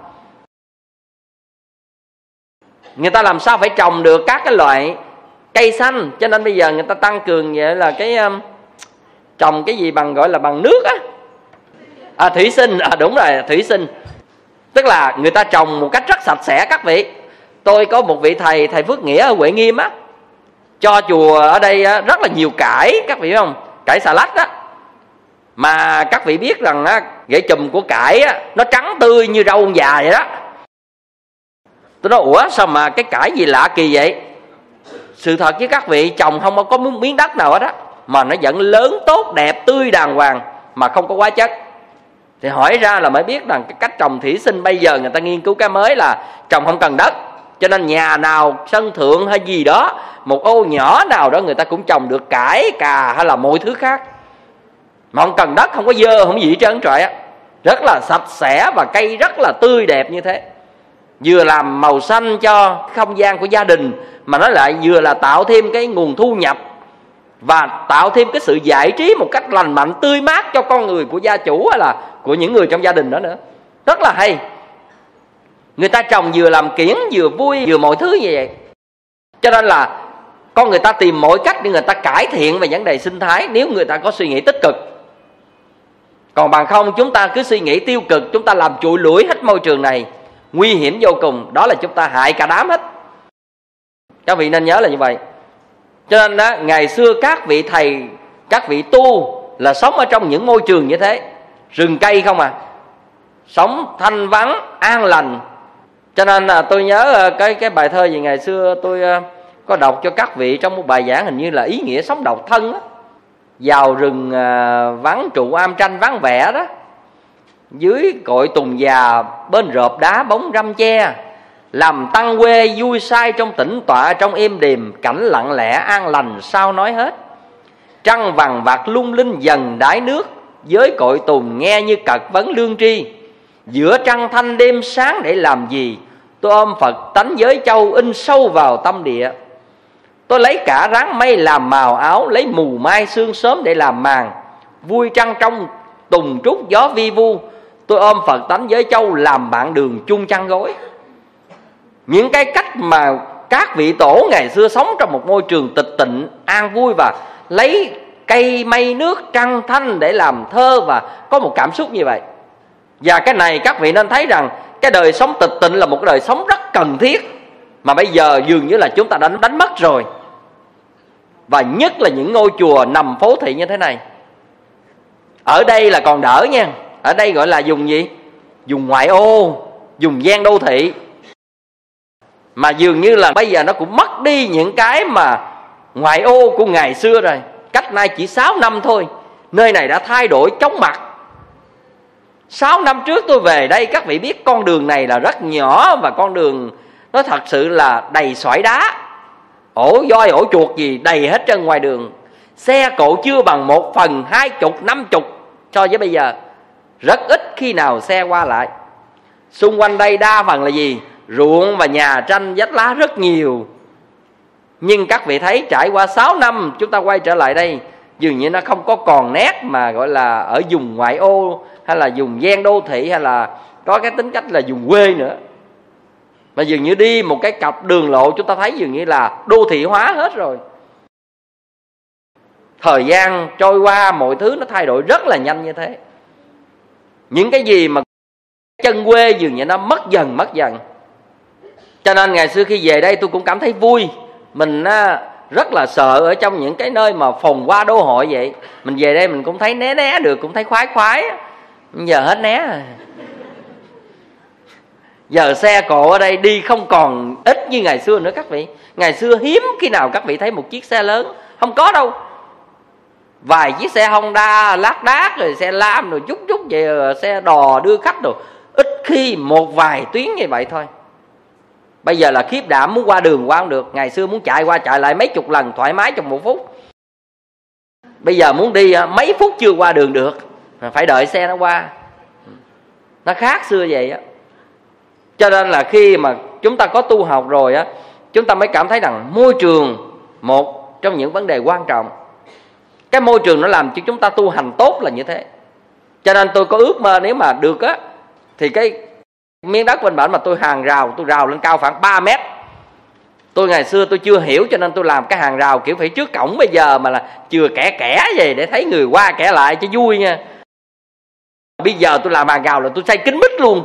Người ta làm sao phải trồng được các cái loại cây xanh. Cho nên bây giờ người ta tăng cường vậy là cái trồng cái gì bằng, gọi là bằng nước á, thủy sinh. Đúng rồi, thủy sinh. Tức là người ta trồng một cách rất sạch sẽ các vị. Tôi có một vị thầy Phước Nghĩa ở Huệ Nghiêm á, cho chùa ở đây rất là nhiều cải, các vị biết không? Cải xà lách á. Mà các vị biết rằng rễ chùm của cải á, nó trắng tươi như rau ông già vậy đó. Tôi nói ủa sao mà cái cải gì lạ kỳ vậy? Sự thật với các vị, trồng không có miếng đất nào hết á, mà nó vẫn lớn tốt đẹp tươi đàng hoàng mà không có hóa chất. Thì hỏi ra là mới biết rằng cái cách trồng thủy sinh bây giờ người ta nghiên cứu cái mới là trồng không cần đất. Cho nên nhà nào sân thượng hay gì đó, một ô nhỏ nào đó người ta cũng trồng được cải, cà hay là mọi thứ khác, mà không cần đất, không có dơ, không gì hết trơn trọi á. Rất là sạch sẽ và cây rất là tươi đẹp như thế. Vừa làm màu xanh cho không gian của gia đình, mà nó lại vừa là tạo thêm cái nguồn thu nhập và tạo thêm cái sự giải trí một cách lành mạnh, tươi mát cho con người của gia chủ hay là của những người trong gia đình đó nữa. Rất là hay. Người ta trồng vừa làm kiển, vừa vui, vừa mọi thứ như vậy. Cho nên là con người ta tìm mọi cách để người ta cải thiện về vấn đề sinh thái, nếu người ta có suy nghĩ tích cực. Còn bằng không chúng ta cứ suy nghĩ tiêu cực, chúng ta làm trụi lủi hết môi trường này, nguy hiểm vô cùng. Đó là chúng ta hại cả đám hết. Các vị nên nhớ là như vậy. Cho nên đó, ngày xưa các vị thầy, các vị tu là sống ở trong những môi trường như thế, rừng cây không à, sống thanh vắng an lành. Cho nên là tôi nhớ cái bài thơ gì ngày xưa tôi có đọc cho các vị trong một bài giảng, hình như là ý nghĩa sống độc thân á. Vào rừng vắng trụ am tranh vắng vẻ đó, dưới cội tùng già bên rộp đá bóng râm che, làm tăng quê vui say trong tĩnh tọa trong êm đềm, cảnh lặng lẽ an lành sao nói hết. Trăng vàng vạt lung linh dần đáy nước, với cội tùng nghe như cật vấn lương tri. Giữa trăng thanh đêm sáng để làm gì, tôi ôm Phật tánh giới châu in sâu vào tâm địa. Tôi lấy cả ráng mây làm màu áo, lấy mù mai sương sớm để làm màn. Vui trăng trong tùng trúc gió vi vu, tôi ôm Phật tánh giới châu làm bạn đường chung chăn gối. Những cái cách mà các vị tổ ngày xưa sống trong một môi trường tịch tịnh, an vui, và lấy cây mây nước trăng thanh để làm thơ, và có một cảm xúc như vậy. Và cái này các vị nên thấy rằng cái đời sống tịch tịnh là một cái đời sống rất cần thiết, mà bây giờ dường như là chúng ta đánh mất rồi. Và nhất là những ngôi chùa nằm phố thị như thế này. Ở đây là còn đỡ nha, ở đây gọi là dùng gì? Dùng ngoại ô, dùng gian đô thị. Mà dường như là bây giờ nó cũng mất đi những cái mà ngoại ô của ngày xưa rồi. Cách nay chỉ 6 năm thôi, nơi này đã thay đổi chóng mặt. 6 năm trước tôi về đây, các vị biết con đường này là rất nhỏ, và con đường nó thật sự là đầy sỏi đá, ổ voi ổ chuột gì đầy hết trên ngoài đường. Xe cộ chưa bằng 1/20, 50 so với bây giờ. Rất ít khi nào xe qua lại. Xung quanh đây đa phần là gì? Ruộng và nhà tranh vách lá rất nhiều. Nhưng các vị thấy trải qua 6 năm chúng ta quay trở lại đây, dường như nó không có còn nét mà gọi là ở vùng ngoại ô, hay là vùng gian đô thị, hay là có cái tính cách là vùng quê nữa. Mà dường như đi một cái cặp đường lộ chúng ta thấy dường như là đô thị hóa hết rồi. Thời gian trôi qua, mọi thứ nó thay đổi rất là nhanh như thế. Những cái gì mà chân quê dường như nó mất dần. Cho nên ngày xưa khi về đây tôi cũng cảm thấy vui. Mình rất là sợ ở trong những cái nơi mà phồn hoa đô hội vậy. Mình về đây mình cũng thấy né được, cũng thấy khoái. Giờ hết né rồi. Giờ xe cộ ở đây đi không còn ít như ngày xưa nữa các vị. Ngày xưa hiếm khi nào các vị thấy một chiếc xe lớn, không có đâu. Vài chiếc xe Honda lác đác, rồi xe lam, rồi chút vậy, rồi xe đò đưa khách rồi. Ít khi một vài tuyến như vậy thôi. Bây giờ là khiếp đảm, muốn qua đường qua không được. Ngày xưa muốn chạy qua chạy lại mấy chục lần thoải mái trong 1 phút. Bây giờ muốn đi mấy phút chưa qua đường được, phải đợi xe nó qua. Nó khác xưa vậy á. Cho nên là khi mà chúng ta có tu học rồi á, chúng ta mới cảm thấy rằng môi trường một trong những vấn đề quan trọng. Cái môi trường nó làm cho chúng ta tu hành tốt là như thế. Cho nên tôi có ước mơ nếu mà được á, thì cái miếng đất bên bển mà tôi hàng rào, tôi rào lên cao khoảng 3 mét. Tôi ngày xưa tôi chưa hiểu, cho nên tôi làm cái hàng rào kiểu phải trước cổng bây giờ mà là chừa kẻ vậy để thấy người qua kẻ lại cho vui nha. Bây giờ tôi làm hàng rào là tôi xây kín mít luôn.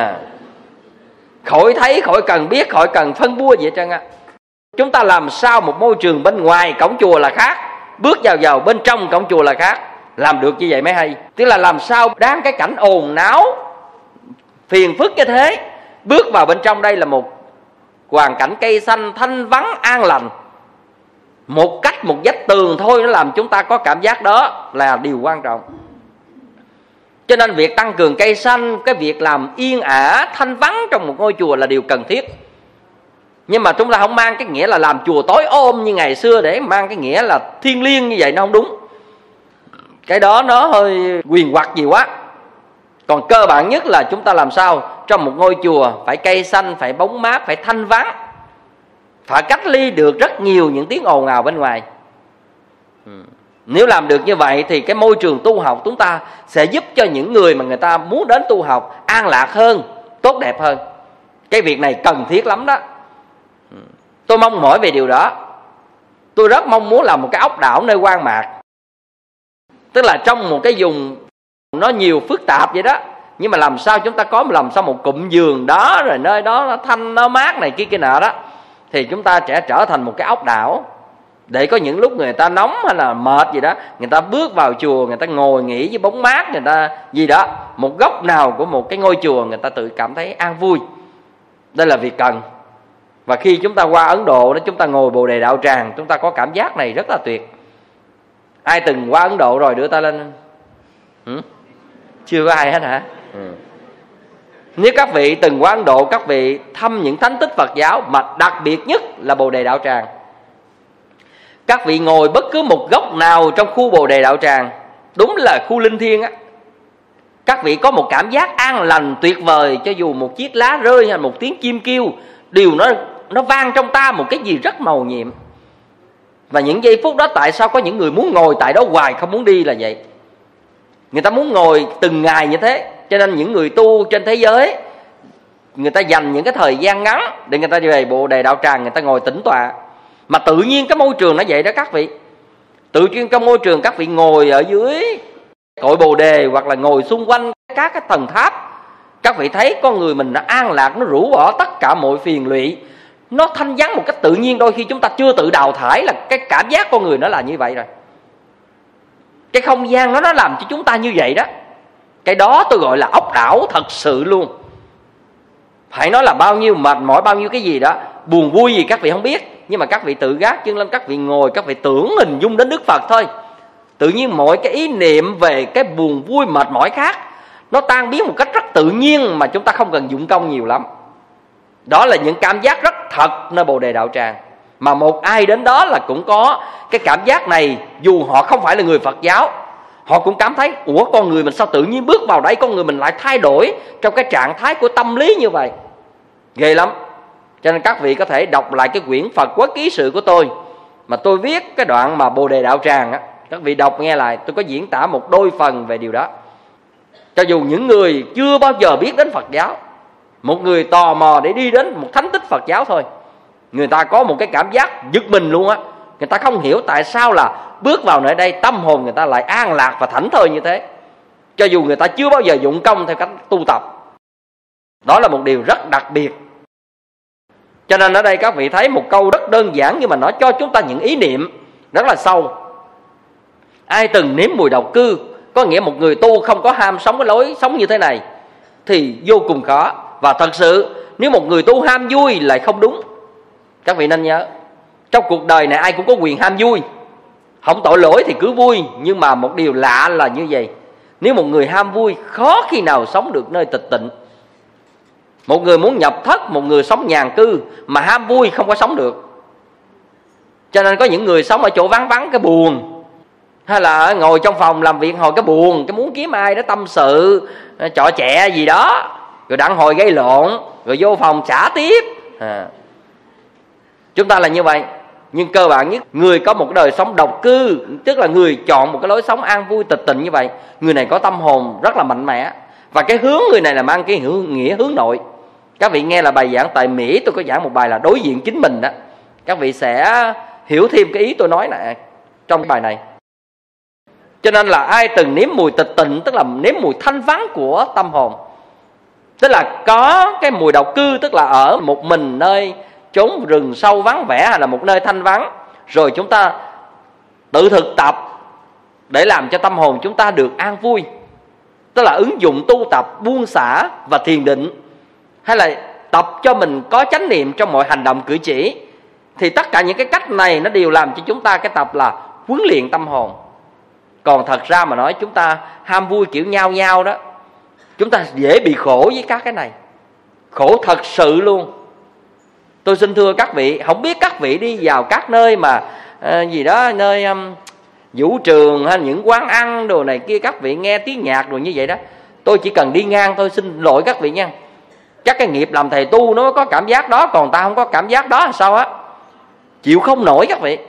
Khỏi thấy, khỏi cần biết, khỏi cần phân bua gì hết trơn á. Chúng ta làm sao một môi trường bên ngoài cổng chùa là khác, bước vào bên trong cổng chùa là khác. Làm được như vậy mới hay. Tức là làm sao đáng cái cảnh ồn náo phiền phức như thế, bước vào bên trong đây là một hoàn cảnh cây xanh thanh vắng an lành. Một vách tường thôi nó làm chúng ta có cảm giác đó là điều quan trọng. Cho nên việc tăng cường cây xanh, cái việc làm yên ả thanh vắng trong một ngôi chùa là điều cần thiết. Nhưng mà chúng ta không mang cái nghĩa là làm chùa tối ôm như ngày xưa, để mang cái nghĩa là thiêng liêng như vậy, nó không đúng. Cái đó nó hơi quyền hoặc gì quá. Còn cơ bản nhất là chúng ta làm sao trong một ngôi chùa phải cây xanh, phải bóng mát, phải thanh vắng, phải cách ly được rất nhiều những tiếng ồn ào bên ngoài. Nếu làm được như vậy thì cái môi trường tu học chúng ta sẽ giúp cho những người mà người ta muốn đến tu học an lạc hơn, tốt đẹp hơn. Cái việc này cần thiết lắm đó. Tôi mong mỏi về điều đó. Tôi rất mong muốn làm một cái ốc đảo nơi hoang mạc, tức là trong một cái vùng nó nhiều phức tạp vậy đó, nhưng mà làm sao chúng ta có làm sao một cụm giường đó, rồi nơi đó nó thanh nó mát này kia nọ đó, thì chúng ta sẽ trở thành một cái ốc đảo, để có những lúc người ta nóng hay là mệt gì đó, người ta bước vào chùa, người ta ngồi nghỉ với bóng mát, người ta gì đó, một góc nào của một cái ngôi chùa người ta tự cảm thấy an vui. Đây là việc cần. Và khi chúng ta qua Ấn Độ đó, chúng ta ngồi Bồ Đề Đạo Tràng, chúng ta có cảm giác này rất là tuyệt. Ai từng qua Ấn Độ rồi đưa tay lên? Chưa có ai hết hả? Nếu các vị từng qua Ấn Độ, các vị thăm những thánh tích Phật giáo, mà đặc biệt nhất là Bồ Đề Đạo Tràng, các vị ngồi bất cứ một góc nào trong khu Bồ Đề Đạo Tràng, đúng là khu linh thiêng á, các vị có một cảm giác an lành tuyệt vời. Cho dù một chiếc lá rơi hay một tiếng chim kêu, điều nó vang trong ta một cái gì rất màu nhiệm. Và những giây phút đó, tại sao có những người muốn ngồi tại đó hoài không muốn đi là vậy? Người ta muốn ngồi từng ngày như thế. Cho nên những người tu trên thế giới, người ta dành những cái thời gian ngắn để người ta về Bồ Đề Đạo Tràng, người ta ngồi tĩnh tọa. Mà tự nhiên cái môi trường nó vậy đó các vị. Tự nhiên trong môi trường các vị ngồi ở dưới cội Bồ Đề, hoặc là ngồi xung quanh các cái tầng tháp, các vị thấy con người mình nó an lạc, nó rũ bỏ tất cả mọi phiền lụy, nó thanh vắng một cách tự nhiên. Đôi khi chúng ta chưa tự đào thải là cái cảm giác con người nó là như vậy rồi. Cái không gian nó làm cho chúng ta như vậy đó. Cái đó tôi gọi là ốc đảo thật sự luôn. Phải nói là bao nhiêu mệt mỏi, bao nhiêu cái gì đó, buồn vui gì các vị không biết, nhưng mà các vị tự gác chân lên, các vị ngồi, các vị tưởng hình dung đến Đức Phật thôi. Tự nhiên mọi cái ý niệm về cái buồn vui mệt mỏi khác nó tan biến một cách rất tự nhiên, mà chúng ta không cần dụng công nhiều lắm. Đó là những cảm giác rất thật nơi Bồ Đề Đạo Tràng. Mà một ai đến đó là cũng có cái cảm giác này, dù họ không phải là người Phật giáo, họ cũng cảm thấy ủa, con người mình sao tự nhiên bước vào đây, con người mình lại thay đổi trong cái trạng thái của tâm lý như vậy. Ghê lắm. Cho nên các vị có thể đọc lại cái quyển Phật Quốc Ký Sự của tôi, mà tôi viết cái đoạn mà Bồ Đề Đạo Tràng á, các vị đọc nghe lại, tôi có diễn tả một đôi phần về điều đó. Cho dù những người chưa bao giờ biết đến Phật giáo, một người tò mò để đi đến một thánh tích Phật giáo thôi, người ta có một cái cảm giác giật mình luôn á. Người ta không hiểu tại sao là bước vào nơi đây tâm hồn người ta lại an lạc và thảnh thơi như thế, cho dù người ta chưa bao giờ dụng công theo cách tu tập. Đó là một điều rất đặc biệt. Cho nên ở đây các vị thấy một câu rất đơn giản, nhưng mà nó cho chúng ta những ý niệm rất là sâu. Ai từng nếm mùi độc cư, có nghĩa một người tu không có ham sống cái lối sống như thế này thì vô cùng khó. Và thật sự nếu một người tu ham vui lại không đúng. Các vị nên nhớ, trong cuộc đời này ai cũng có quyền ham vui, không tội lỗi thì cứ vui. Nhưng mà một điều lạ là như vậy, nếu một người ham vui khó khi nào sống được nơi tịch tịnh. Một người muốn nhập thất, một người sống nhàn cư, mà ham vui không có sống được. Cho nên có những người sống ở chỗ vắng vắng cái buồn, hay là ngồi trong phòng làm việc hồi cái buồn, cái muốn kiếm ai đó tâm sự, trò chẹ gì đó, rồi đặng hồi gây lộn, rồi vô phòng xả tiếp. Chúng ta là như vậy. Nhưng cơ bản nhất, người có một đời sống độc cư, tức là người chọn một cái lối sống an vui tịch tịnh như vậy, người này có tâm hồn rất là mạnh mẽ. Và cái hướng người này là mang cái nghĩa hướng nội. Các vị nghe là bài giảng tại Mỹ, tôi có giảng một bài là đối diện chính mình đó. Các vị sẽ hiểu thêm cái ý tôi nói này trong cái bài này. Cho nên là ai từng nếm mùi tịch tịnh, tức là nếm mùi thanh vắng của tâm hồn, tức là có cái mùi độc cư, tức là ở một mình nơi chốn rừng sâu vắng vẻ, hay là một nơi thanh vắng, rồi chúng ta tự thực tập để làm cho tâm hồn chúng ta được an vui, tức là ứng dụng tu tập buông xả và thiền định, hay là tập cho mình có chánh niệm trong mọi hành động cử chỉ. Thì tất cả những cái cách này nó đều làm cho chúng ta cái tập là huấn luyện tâm hồn. Còn thật ra mà nói, chúng ta ham vui kiểu nhau nhau đó, chúng ta dễ bị khổ với các cái này. Khổ thật sự luôn. Tôi xin thưa các vị, không biết các vị đi vào các nơi mà gì đó, nơi vũ trường hay những quán ăn đồ này kia, các vị nghe tiếng nhạc rồi như vậy đó, tôi chỉ cần đi ngang thôi, xin lỗi các vị nha. Chắc cái nghiệp làm thầy tu nó có cảm giác đó, còn ta không có cảm giác đó là sao á? Chịu không nổi các vị.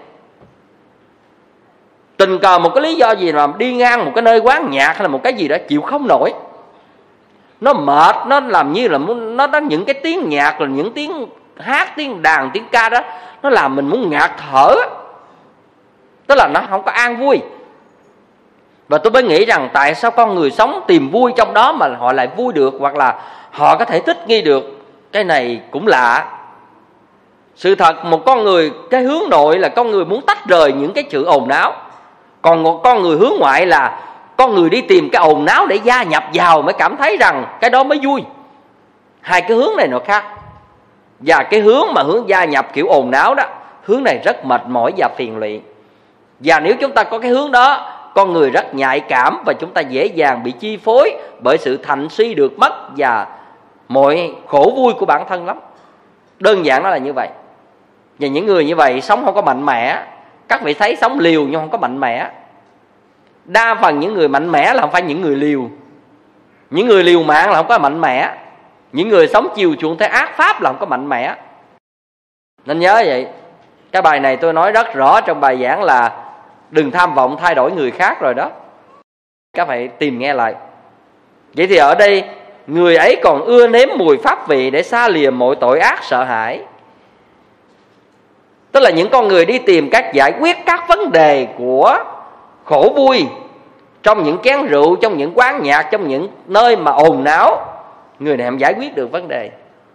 Tình cờ một cái lý do gì mà đi ngang một cái nơi quán nhạc hay là một cái gì đó, chịu không nổi. Nó mệt, nó làm như là nó những cái tiếng nhạc, là những tiếng hát, tiếng đàn, tiếng ca đó, nó làm mình muốn ngạt thở. Tức là nó không có an vui. Và tôi mới nghĩ rằng tại sao con người sống tìm vui trong đó mà họ lại vui được, hoặc là họ có thể thích nghi được. Cái này cũng lạ. Sự thật một con người, cái hướng nội là con người muốn tách rời những cái sự ồn náo. Còn một con người hướng ngoại là con người đi tìm cái ồn náo để gia nhập vào mới cảm thấy rằng cái đó mới vui. Hai cái hướng này nó khác. Và cái hướng mà hướng gia nhập kiểu ồn náo đó, hướng này rất mệt mỏi và phiền lụy. Và nếu chúng ta có cái hướng đó, con người rất nhạy cảm và chúng ta dễ dàng bị chi phối bởi sự thành suy được mất và mọi khổ vui của bản thân lắm. Đơn giản nó là như vậy. Và những người như vậy sống không có mạnh mẽ. Các vị thấy sống liều nhưng không có mạnh mẽ. Đa phần những người mạnh mẽ là không phải những người liều. Những người liều mạng là không có mạnh mẽ. Những người sống chiều chuộng theo ác pháp là không có mạnh mẽ. Nên nhớ vậy. Cái bài này tôi nói rất rõ trong bài giảng là đừng tham vọng thay đổi người khác rồi đó. Các phải tìm nghe lại. Vậy thì ở đây người ấy còn ưa nếm mùi pháp vị để xa lìa mọi tội ác sợ hãi. Tức là những con người đi tìm cách giải quyết các vấn đề của khổ vui trong những chén rượu, trong những quán nhạc, trong những nơi mà ồn náo. Người này không giải quyết được vấn đề.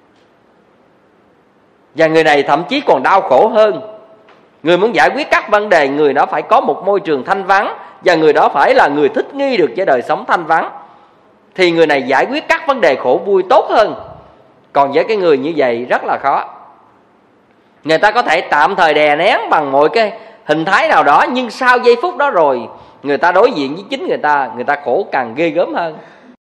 Và người này thậm chí còn đau khổ hơn. Người muốn giải quyết các vấn đề, người đó phải có một môi trường thanh vắng, và người đó phải là người thích nghi được với đời sống thanh vắng, thì người này giải quyết các vấn đề khổ vui tốt hơn. Còn với cái người như vậy rất là khó. Người ta có thể tạm thời đè nén bằng mọi cái hình thái nào đó, nhưng sau giây phút đó rồi người ta đối diện với chính người ta khổ càng ghê gớm hơn.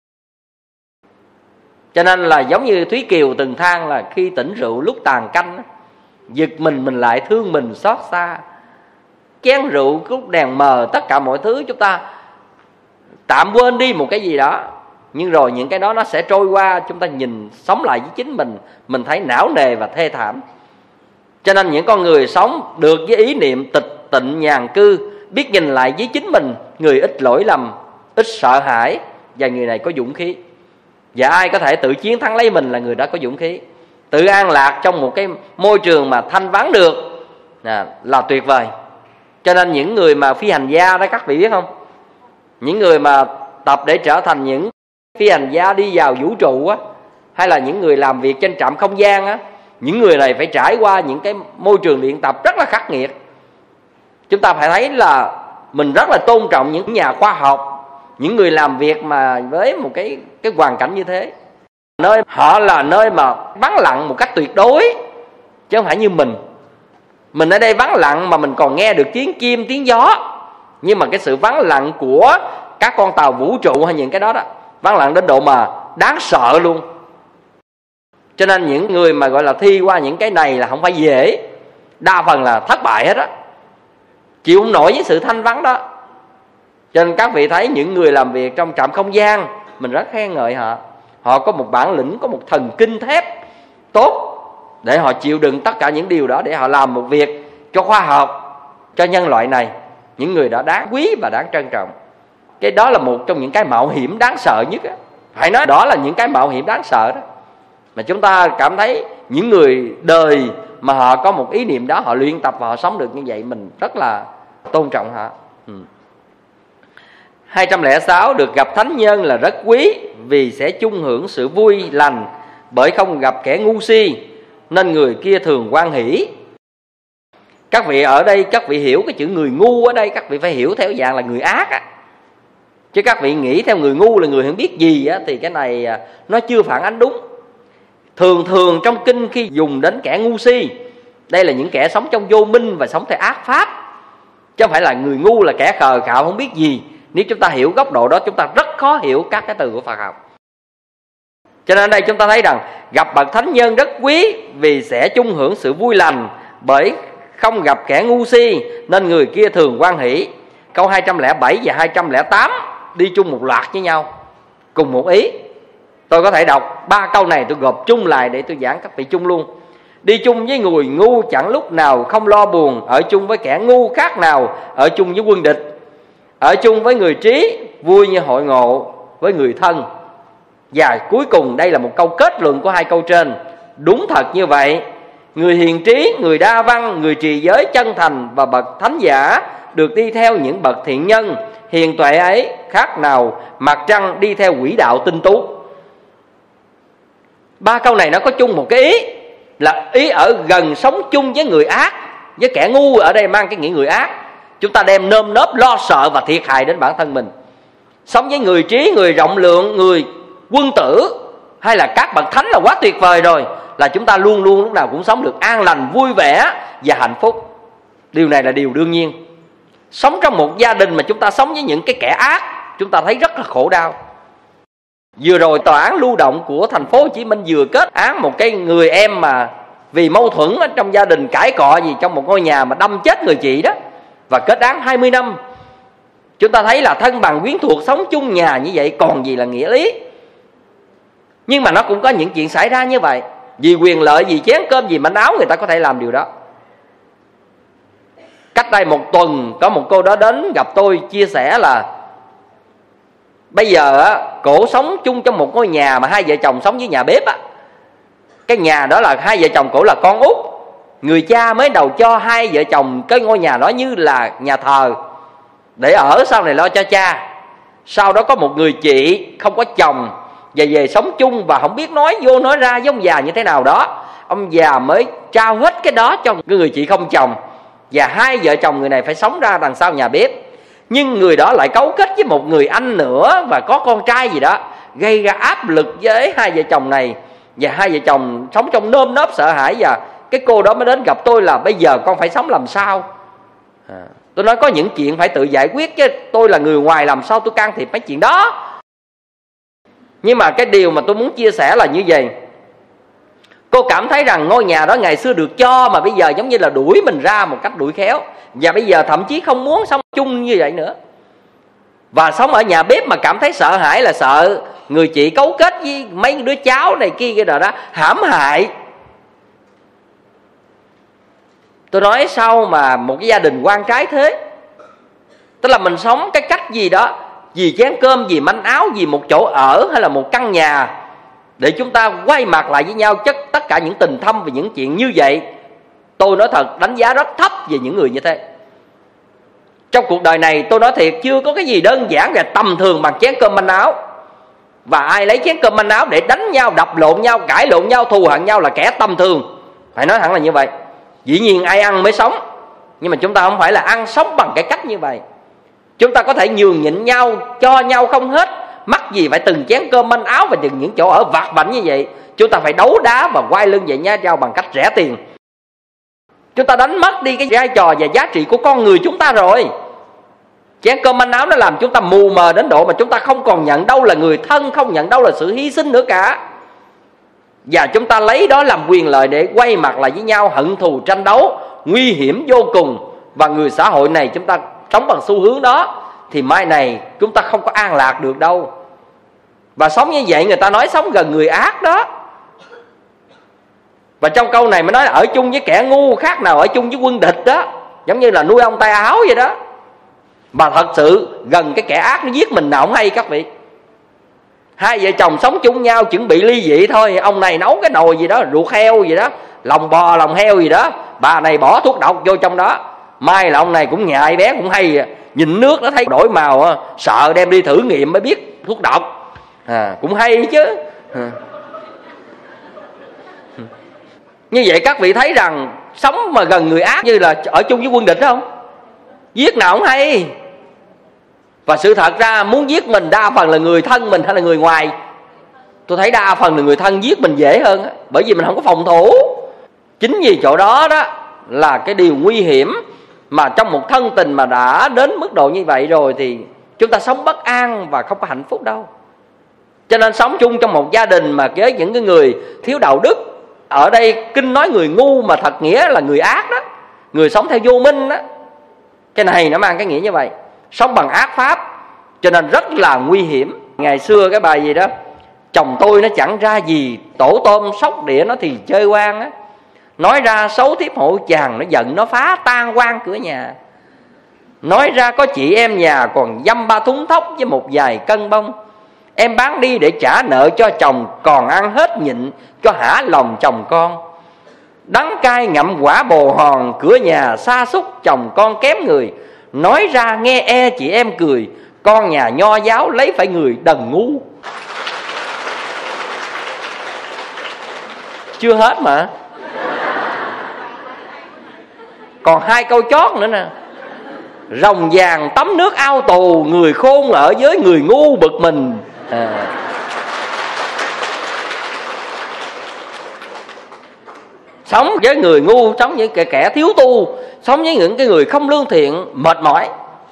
Cho nên là giống như Thúy Kiều từng than là khi tỉnh rượu lúc tàn canh, giật mình lại thương mình xót xa. Chén rượu, lúc đèn mờ, tất cả mọi thứ chúng ta tạm quên đi một cái gì đó, nhưng rồi những cái đó nó sẽ trôi qua. Chúng ta nhìn sống lại với chính mình thấy não nề và thê thảm. Cho nên những con người sống được với ý niệm tịch tịnh nhàn cư, biết nhìn lại với chính mình, người ít lỗi lầm, ít sợ hãi, và người này có dũng khí. Và ai có thể tự chiến thắng lấy mình là người đó có dũng khí. Tự an lạc trong một cái môi trường mà thanh vắng được là tuyệt vời. Cho nên những người mà phi hành gia đó, các vị biết không? Những người mà tập để trở thành những phi hành gia đi vào vũ trụ á, hay là những người làm việc trên trạm không gian á, những người này phải trải qua những cái môi trường luyện tập rất là khắc nghiệt. Chúng ta phải thấy là mình rất là tôn trọng những nhà khoa học, những người làm việc mà với một cái hoàn cảnh như thế. Nơi họ là nơi mà vắng lặng một cách tuyệt đối, chứ không phải như mình. Mình ở đây vắng lặng mà mình còn nghe được tiếng chim, tiếng gió. Nhưng mà cái sự vắng lặng của các con tàu vũ trụ hay những cái đó vắng lặng đến độ mà đáng sợ luôn. Cho nên những người mà gọi là thi qua những cái này là không phải dễ. Đa phần là thất bại hết á, chịu không nổi với sự thanh vắng đó. Cho nên các vị thấy những người làm việc trong trạm không gian, mình rất khen ngợi họ. Họ có một bản lĩnh, có một thần kinh thép tốt để họ chịu đựng tất cả những điều đó, để họ làm một việc cho khoa học, cho nhân loại này. Những người đó đáng quý và đáng trân trọng. Cái đó là một trong những cái mạo hiểm đáng sợ nhất á. Phải nói đó là những cái mạo hiểm đáng sợ đó. Mà chúng ta cảm thấy những người đời mà họ có một ý niệm đó, họ luyện tập và họ sống được như vậy, mình rất là tôn trọng họ. 206, được gặp thánh nhân là rất quý, vì sẽ chung hưởng sự vui lành, bởi không gặp kẻ ngu si, nên người kia thường hoan hỷ. Các vị ở đây, các vị hiểu cái chữ người ngu ở đây, các vị phải hiểu theo dạng là người ác á. Chứ các vị nghĩ theo người ngu là người không biết gì á, thì cái này nó chưa phản ánh đúng. Thường trong kinh khi dùng đến kẻ ngu si, đây là những kẻ sống trong vô minh và sống theo ác pháp, chứ không phải là người ngu là kẻ khờ khạo không biết gì. Nếu chúng ta hiểu góc độ đó, chúng ta rất khó hiểu các cái từ của Phật học. Cho nên ở đây chúng ta thấy rằng gặp bậc thánh nhân rất quý, vì sẽ chung hưởng sự vui lành, bởi không gặp kẻ ngu si, nên người kia thường hoan hỷ. Câu 207 và 208 đi chung một loạt với nhau, cùng một ý. Tôi có thể đọc 3 câu này, tôi gộp chung lại để tôi giảng các vị chung luôn. Đi chung với người ngu chẳng lúc nào không lo buồn, ở chung với kẻ ngu khác nào ở chung với quân địch. Ở chung với người trí, vui như hội ngộ với người thân. Và cuối cùng đây là một câu kết luận của 2 câu trên. Đúng thật như vậy, Người hiền trí, người đa văn, người trì giới chân thành và bậc thánh giả được đi theo những bậc thiện nhân hiền tuệ ấy, khác nào mặt trăng đi theo quỹ đạo tinh tú. Ba câu này nó có chung một cái ý, là ý ở gần sống chung với người ác. Với kẻ ngu ở đây mang cái nghĩa người ác. Chúng ta đem nơm nớp lo sợ và thiệt hại đến bản thân mình. Sống với người trí, người rộng lượng, người quân tử hay là các bậc thánh là quá tuyệt vời rồi. Là chúng ta luôn luôn lúc nào cũng sống được an lành, vui vẻ và hạnh phúc. Điều này là điều đương nhiên. Sống trong một gia đình mà chúng ta sống với những cái kẻ ác, chúng ta thấy rất là khổ đau. Vừa rồi tòa án lưu động của thành phố Hồ Chí Minh vừa kết án một cái người em mà vì mâu thuẫn ở trong gia đình, cãi cọ gì trong một ngôi nhà mà đâm chết người chị đó, và kết án 20 năm. Chúng ta thấy là thân bằng quyến thuộc sống chung nhà như vậy còn gì là nghĩa lý. Nhưng mà nó cũng có những chuyện xảy ra như vậy. Vì quyền lợi, vì chén cơm, vì manh áo người ta có thể làm điều đó. Cách đây một tuần có một cô đó đến gặp tôi chia sẻ là bây giờ á, cổ sống chung trong một ngôi nhà mà hai vợ chồng sống với nhà bếp á. Cái nhà đó là hai vợ chồng cổ là con út. Người cha mới đầu cho hai vợ chồng cái ngôi nhà đó như là nhà thờ để ở sau này lo cho cha. Sau đó có một người chị không có chồng về sống chung và không biết nói vô nói ra với ông già như thế nào đó. Ông già mới trao hết cái đó cho cái người chị không chồng, và hai vợ chồng người này phải sống ra đằng sau nhà bếp. Nhưng người đó lại cấu kết với một người anh nữa và có con trai gì đó, gây ra áp lực với hai vợ chồng này. Và hai vợ chồng sống trong nơm nớp sợ hãi. Và cái cô đó mới đến gặp tôi là bây giờ con phải sống làm sao. Tôi nói có những chuyện phải tự giải quyết, chứ tôi là người ngoài làm sao tôi can thiệp mấy chuyện đó. Nhưng mà cái điều mà tôi muốn chia sẻ là như vậy. Cô cảm thấy rằng ngôi nhà đó ngày xưa được cho mà bây giờ giống như là đuổi mình ra một cách đuổi khéo. Và bây giờ thậm chí không muốn sống chung như vậy nữa. Và sống ở nhà bếp mà cảm thấy sợ hãi là sợ người chị cấu kết với mấy đứa cháu này kia cái đó hãm hại. Tôi nói sao mà một cái gia đình quan trái thế. Tức là mình sống cái cách gì đó, vì chén cơm, vì manh áo, vì một chỗ ở hay là một căn nhà, để chúng ta quay mặt lại với nhau. Tất cả những tình thâm và những chuyện như vậy, tôi nói thật đánh giá rất thấp về những người như thế. Trong cuộc đời này tôi nói thiệt chưa có cái gì đơn giản và tầm thường bằng chén cơm manh áo. Và ai lấy chén cơm manh áo để đánh nhau, đập lộn nhau, cãi lộn nhau, thù hận nhau là kẻ tầm thường. Phải nói thẳng là như vậy. Dĩ nhiên ai ăn mới sống, nhưng mà chúng ta không phải là ăn sống bằng cái cách như vậy. Chúng ta có thể nhường nhịn nhau, cho nhau không hết. Mắc gì phải từng chén cơm manh áo và từng những chỗ ở vặt vãnh như vậy. Chúng ta phải đấu đá và quay lưng về nhau bằng cách rẻ tiền. Chúng ta đánh mất đi cái vai trò và giá trị của con người chúng ta rồi. Chén cơm manh áo nó làm chúng ta mù mờ đến độ mà chúng ta không còn nhận đâu là người thân, không nhận đâu là sự hy sinh nữa cả. Và chúng ta lấy đó làm quyền lợi để quay mặt lại với nhau, hận thù tranh đấu, nguy hiểm vô cùng. Và người xã hội này chúng ta sống bằng xu hướng đó thì mai này chúng ta không có an lạc được đâu. Và sống như vậy người ta nói sống gần người ác đó. Và trong câu này mới nói là ở chung với kẻ ngu khác nào ở chung với quân địch đó. Giống như là nuôi ông tay áo vậy đó. Mà thật sự gần cái kẻ ác nó giết mình nào không hay các vị. Hai vợ chồng sống chung nhau chuẩn bị ly dị thôi. Ông này nấu cái nồi gì đó, ruột heo gì đó, lòng bò, lòng heo gì đó, bà này bỏ thuốc độc vô trong đó. Mai là ông này cũng nhạy bé cũng hay. Nhìn nước nó thấy đổi màu, sợ đem đi thử nghiệm mới biết thuốc độc. Cũng hay chứ. Như vậy các vị thấy rằng sống mà gần người ác như là ở chung với quân địch đó không? Giết nào không hay. Và sự thật ra muốn giết mình đa phần là người thân mình hay là người ngoài. Tôi thấy đa phần là người thân giết mình dễ hơn á, bởi vì mình không có phòng thủ. Chính vì chỗ đó đó là cái điều nguy hiểm. Mà trong một thân tình mà đã đến mức độ như vậy rồi thì chúng ta sống bất an và không có hạnh phúc đâu. Cho nên sống chung trong một gia đình mà với những cái người thiếu đạo đức, ở đây kinh nói người ngu mà thật nghĩa là người ác đó, người sống theo vô minh đó. Cái này nó mang cái nghĩa như vậy, sống bằng ác pháp, cho nên rất là nguy hiểm. Ngày xưa cái bài gì đó, chồng tôi nó chẳng ra gì, tổ tôm sóc đĩa nó thì chơi quan á. Nói ra xấu thiếp hộ chàng, nó giận nó phá tan quan cửa nhà. Nói ra có chị em nhà còn dăm ba thúng thóc với một vài cân bông. Em bán đi để trả nợ cho chồng, còn ăn hết nhịn cho hả lòng chồng con. Đắng cay ngậm quả bồ hòn, cửa nhà sa sút chồng con kém người. Nói ra nghe e chị em cười, con nhà nho giáo lấy phải người đần ngu. Chưa hết mà, còn 2 câu chót nữa nè. Rồng vàng tắm nước ao tù, người khôn ở với người ngu bực mình. Sống với người ngu, sống với kẻ thiếu tu, sống với những cái người không lương thiện, mệt mỏi.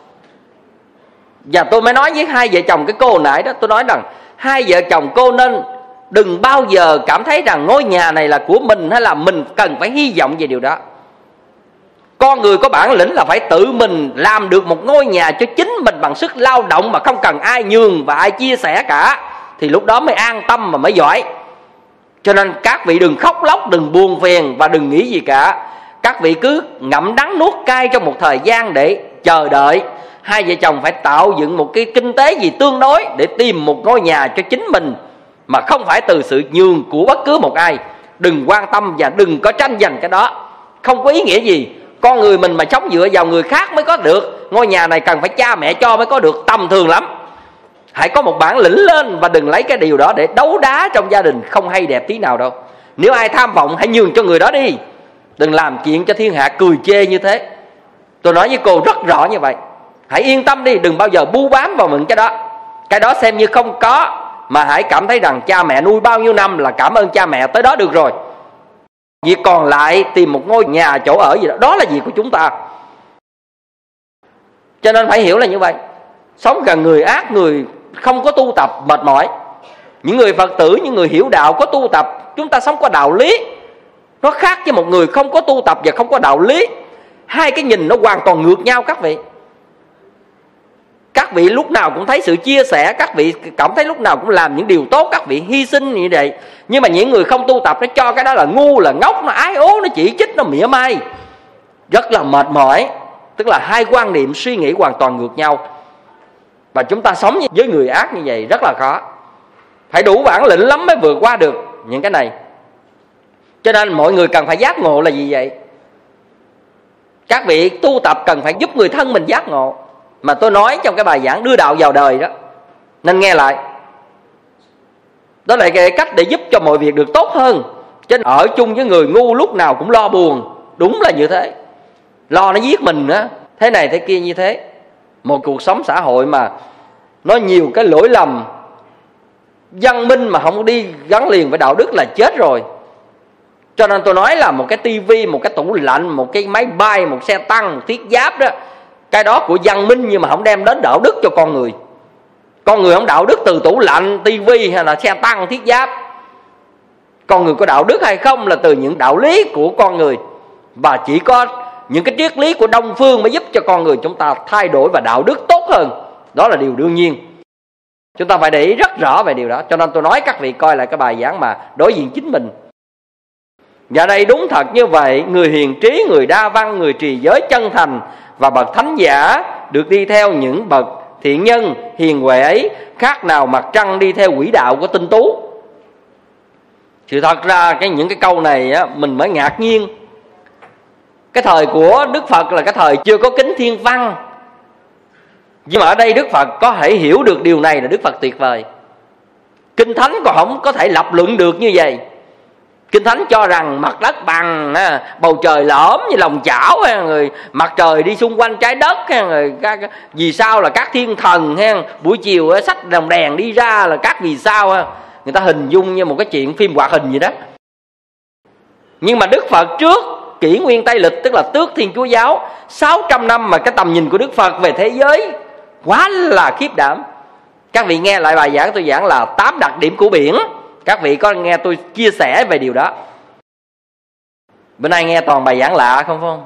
Và tôi mới nói với 2 vợ chồng cái cô hồi nãy đó, tôi nói rằng 2 vợ chồng cô nên đừng bao giờ cảm thấy rằng ngôi nhà này là của mình, hay là mình cần phải hy vọng về điều đó. Con người có bản lĩnh là phải tự mình làm được một ngôi nhà cho chính mình bằng sức lao động mà không cần ai nhường và ai chia sẻ cả, thì lúc đó mới an tâm mà mới giỏi. Cho nên các vị đừng khóc lóc, đừng buồn phiền và đừng nghĩ gì cả. Các vị cứ ngậm đắng nuốt cay trong một thời gian để chờ đợi. 2 vợ chồng phải tạo dựng một cái kinh tế gì tương đối để tìm một ngôi nhà cho chính mình, mà không phải từ sự nhường của bất cứ một ai. Đừng quan tâm và đừng có tranh giành cái đó, không có ý nghĩa gì. Con người mình mà sống dựa vào người khác mới có được. Ngôi nhà này cần phải cha mẹ cho mới có được, tầm thường lắm. Hãy có một bản lĩnh lên và đừng lấy cái điều đó để đấu đá trong gia đình, không hay đẹp tí nào đâu. Nếu ai tham vọng hãy nhường cho người đó đi, đừng làm chuyện cho thiên hạ cười chê như thế. Tôi nói với cô rất rõ như vậy. Hãy yên tâm đi, đừng bao giờ bu bám vào những cái đó. Cái đó xem như không có, mà hãy cảm thấy rằng cha mẹ nuôi bao nhiêu năm là cảm ơn cha mẹ tới đó được rồi. Việc còn lại tìm một ngôi nhà chỗ ở gì đó, đó là việc của chúng ta. Cho nên phải hiểu là như vậy. Sống gần người ác, người không có tu tập mệt mỏi. Những người Phật tử, những người hiểu đạo có tu tập, chúng ta sống có đạo lý. Nó khác với một người không có tu tập và không có đạo lý. 2 cái nhìn nó hoàn toàn ngược nhau các vị. Các vị lúc nào cũng thấy sự chia sẻ, các vị cảm thấy lúc nào cũng làm những điều tốt, các vị hy sinh như vậy. Nhưng mà những người không tu tập nó cho cái đó là ngu, là ngốc, nó ái ố, nó chỉ trích, nó mỉa mai, rất là mệt mỏi. Tức là 2 quan niệm suy nghĩ hoàn toàn ngược nhau. Và chúng ta sống với người ác như vậy rất là khó. Phải đủ bản lĩnh lắm mới vượt qua được những cái này. Cho nên mọi người cần phải giác ngộ là gì vậy? Các vị tu tập cần phải giúp người thân mình giác ngộ. Mà tôi nói trong cái bài giảng đưa đạo vào đời đó, nên nghe lại. Đó là cái cách để giúp cho mọi việc được tốt hơn. Chứ ở chung với người ngu lúc nào cũng lo buồn. Đúng là như thế. Lo nó giết mình á, thế này thế kia như thế. Một cuộc sống xã hội mà nó nhiều cái lỗi lầm, văn minh mà không đi gắn liền với đạo đức là chết rồi. Cho nên tôi nói là một cái tivi, một cái tủ lạnh, một cái máy bay, một xe tăng, một thiết giáp đó, cái đó của văn minh nhưng mà không đem đến đạo đức cho con người. Con người không đạo đức từ tủ lạnh, tivi hay là xe tăng, thiết giáp. Con người có đạo đức hay không là từ những đạo lý của con người. Và chỉ có những cái triết lý của Đông Phương mới giúp cho con người chúng ta thay đổi và đạo đức tốt hơn. Đó là điều đương nhiên. Chúng ta phải để ý rất rõ về điều đó. Cho nên tôi nói các vị coi lại cái bài giảng mà đối diện chính mình. Và đây đúng thật như vậy. Người hiền trí, người đa văn, người trì giới chân thành và bậc thánh giả được đi theo những bậc thiện nhân hiền huệ ấy, khác nào mặt trăng đi theo quỹ đạo của tinh tú. Sự thật ra những cái câu này á, mình mới ngạc nhiên. Cái thời của Đức Phật là cái thời chưa có kính thiên văn. Nhưng mà ở đây Đức Phật có thể hiểu được điều này là Đức Phật tuyệt vời. Kinh Thánh còn không có thể lập luận được như vậy. Kinh Thánh cho rằng mặt đất bằng, bầu trời lõm như lòng chảo, người mặt trời đi xung quanh trái đất, người vì sao là các thiên thần, buổi chiều xách đồng đèn đi ra là các vì sao. Người ta hình dung như một cái chuyện phim hoạt hình gì đó. Nhưng mà Đức Phật trước kỷ nguyên Tây Lịch, tức là trước Thiên Chúa giáo 600 năm mà cái tầm nhìn của Đức Phật về thế giới quá là khiếp đảm. Các vị nghe lại bài giảng tôi giảng là 8 đặc điểm của biển. Các vị có nghe tôi chia sẻ về điều đó. Bữa nay nghe toàn bài giảng lạ không?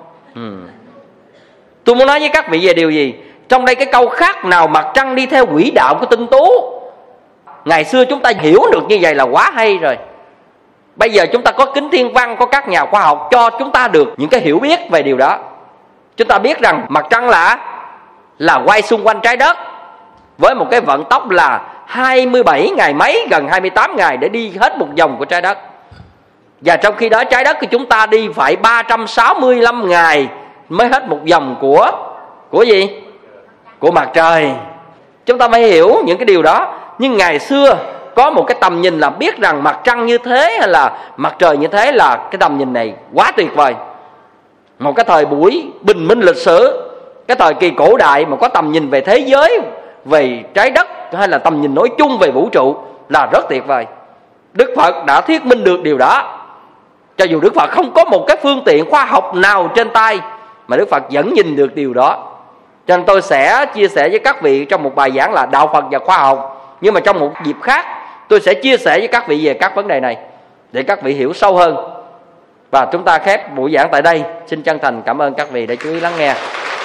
Tôi muốn nói với các vị về điều gì? Trong đây cái câu khác nào mặt trăng đi theo quỹ đạo của tinh tú. Ngày xưa chúng ta hiểu được như vậy là quá hay rồi. Bây giờ chúng ta có kính thiên văn, có các nhà khoa học cho chúng ta được những cái hiểu biết về điều đó. Chúng ta biết rằng mặt trăng là quay xung quanh trái đất với một cái vận tốc là 27 ngày mấy, gần 28 ngày để đi hết một vòng của trái đất. Và trong khi đó trái đất của chúng ta đi phải 365 ngày mới hết một vòng của gì? Của mặt trời. Chúng ta phải hiểu những cái điều đó. Nhưng ngày xưa có một cái tầm nhìn là biết rằng mặt trăng như thế hay là mặt trời như thế, là cái tầm nhìn này quá tuyệt vời. Một cái thời buổi bình minh lịch sử, cái thời kỳ cổ đại mà có tầm nhìn về thế giới, về trái đất, hay là tầm nhìn nói chung về vũ trụ là rất tuyệt vời. Đức Phật đã thuyết minh được điều đó. Cho dù Đức Phật không có một cái phương tiện khoa học nào trên tay, mà Đức Phật vẫn nhìn được điều đó. Cho nên tôi sẽ chia sẻ với các vị trong một bài giảng là đạo Phật và khoa học. Nhưng mà trong một dịp khác tôi sẽ chia sẻ với các vị về các vấn đề này, để các vị hiểu sâu hơn. Và chúng ta khép buổi giảng tại đây. Xin chân thành cảm ơn các vị đã chú ý lắng nghe.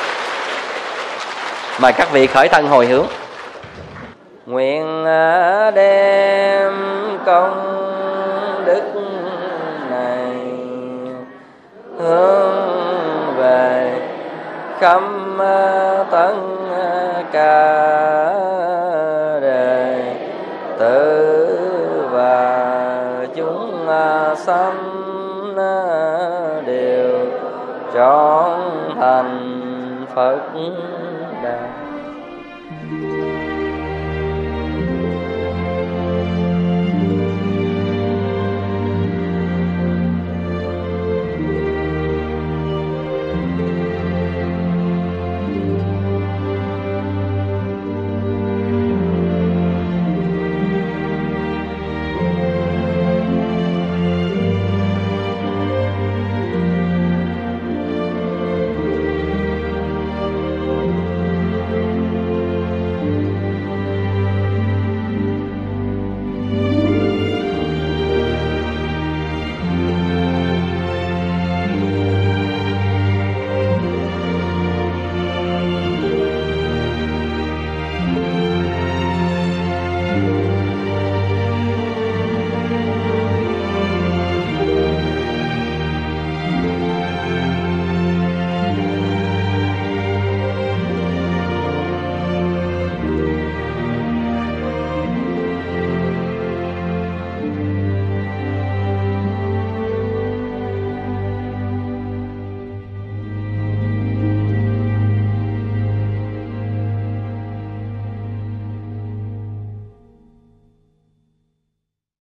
Mời các vị khởi thân hồi hướng. Nguyện đem công đức này hướng về khắp tất cả đời tử và chúng sanh đều trọn thành Phật đạo.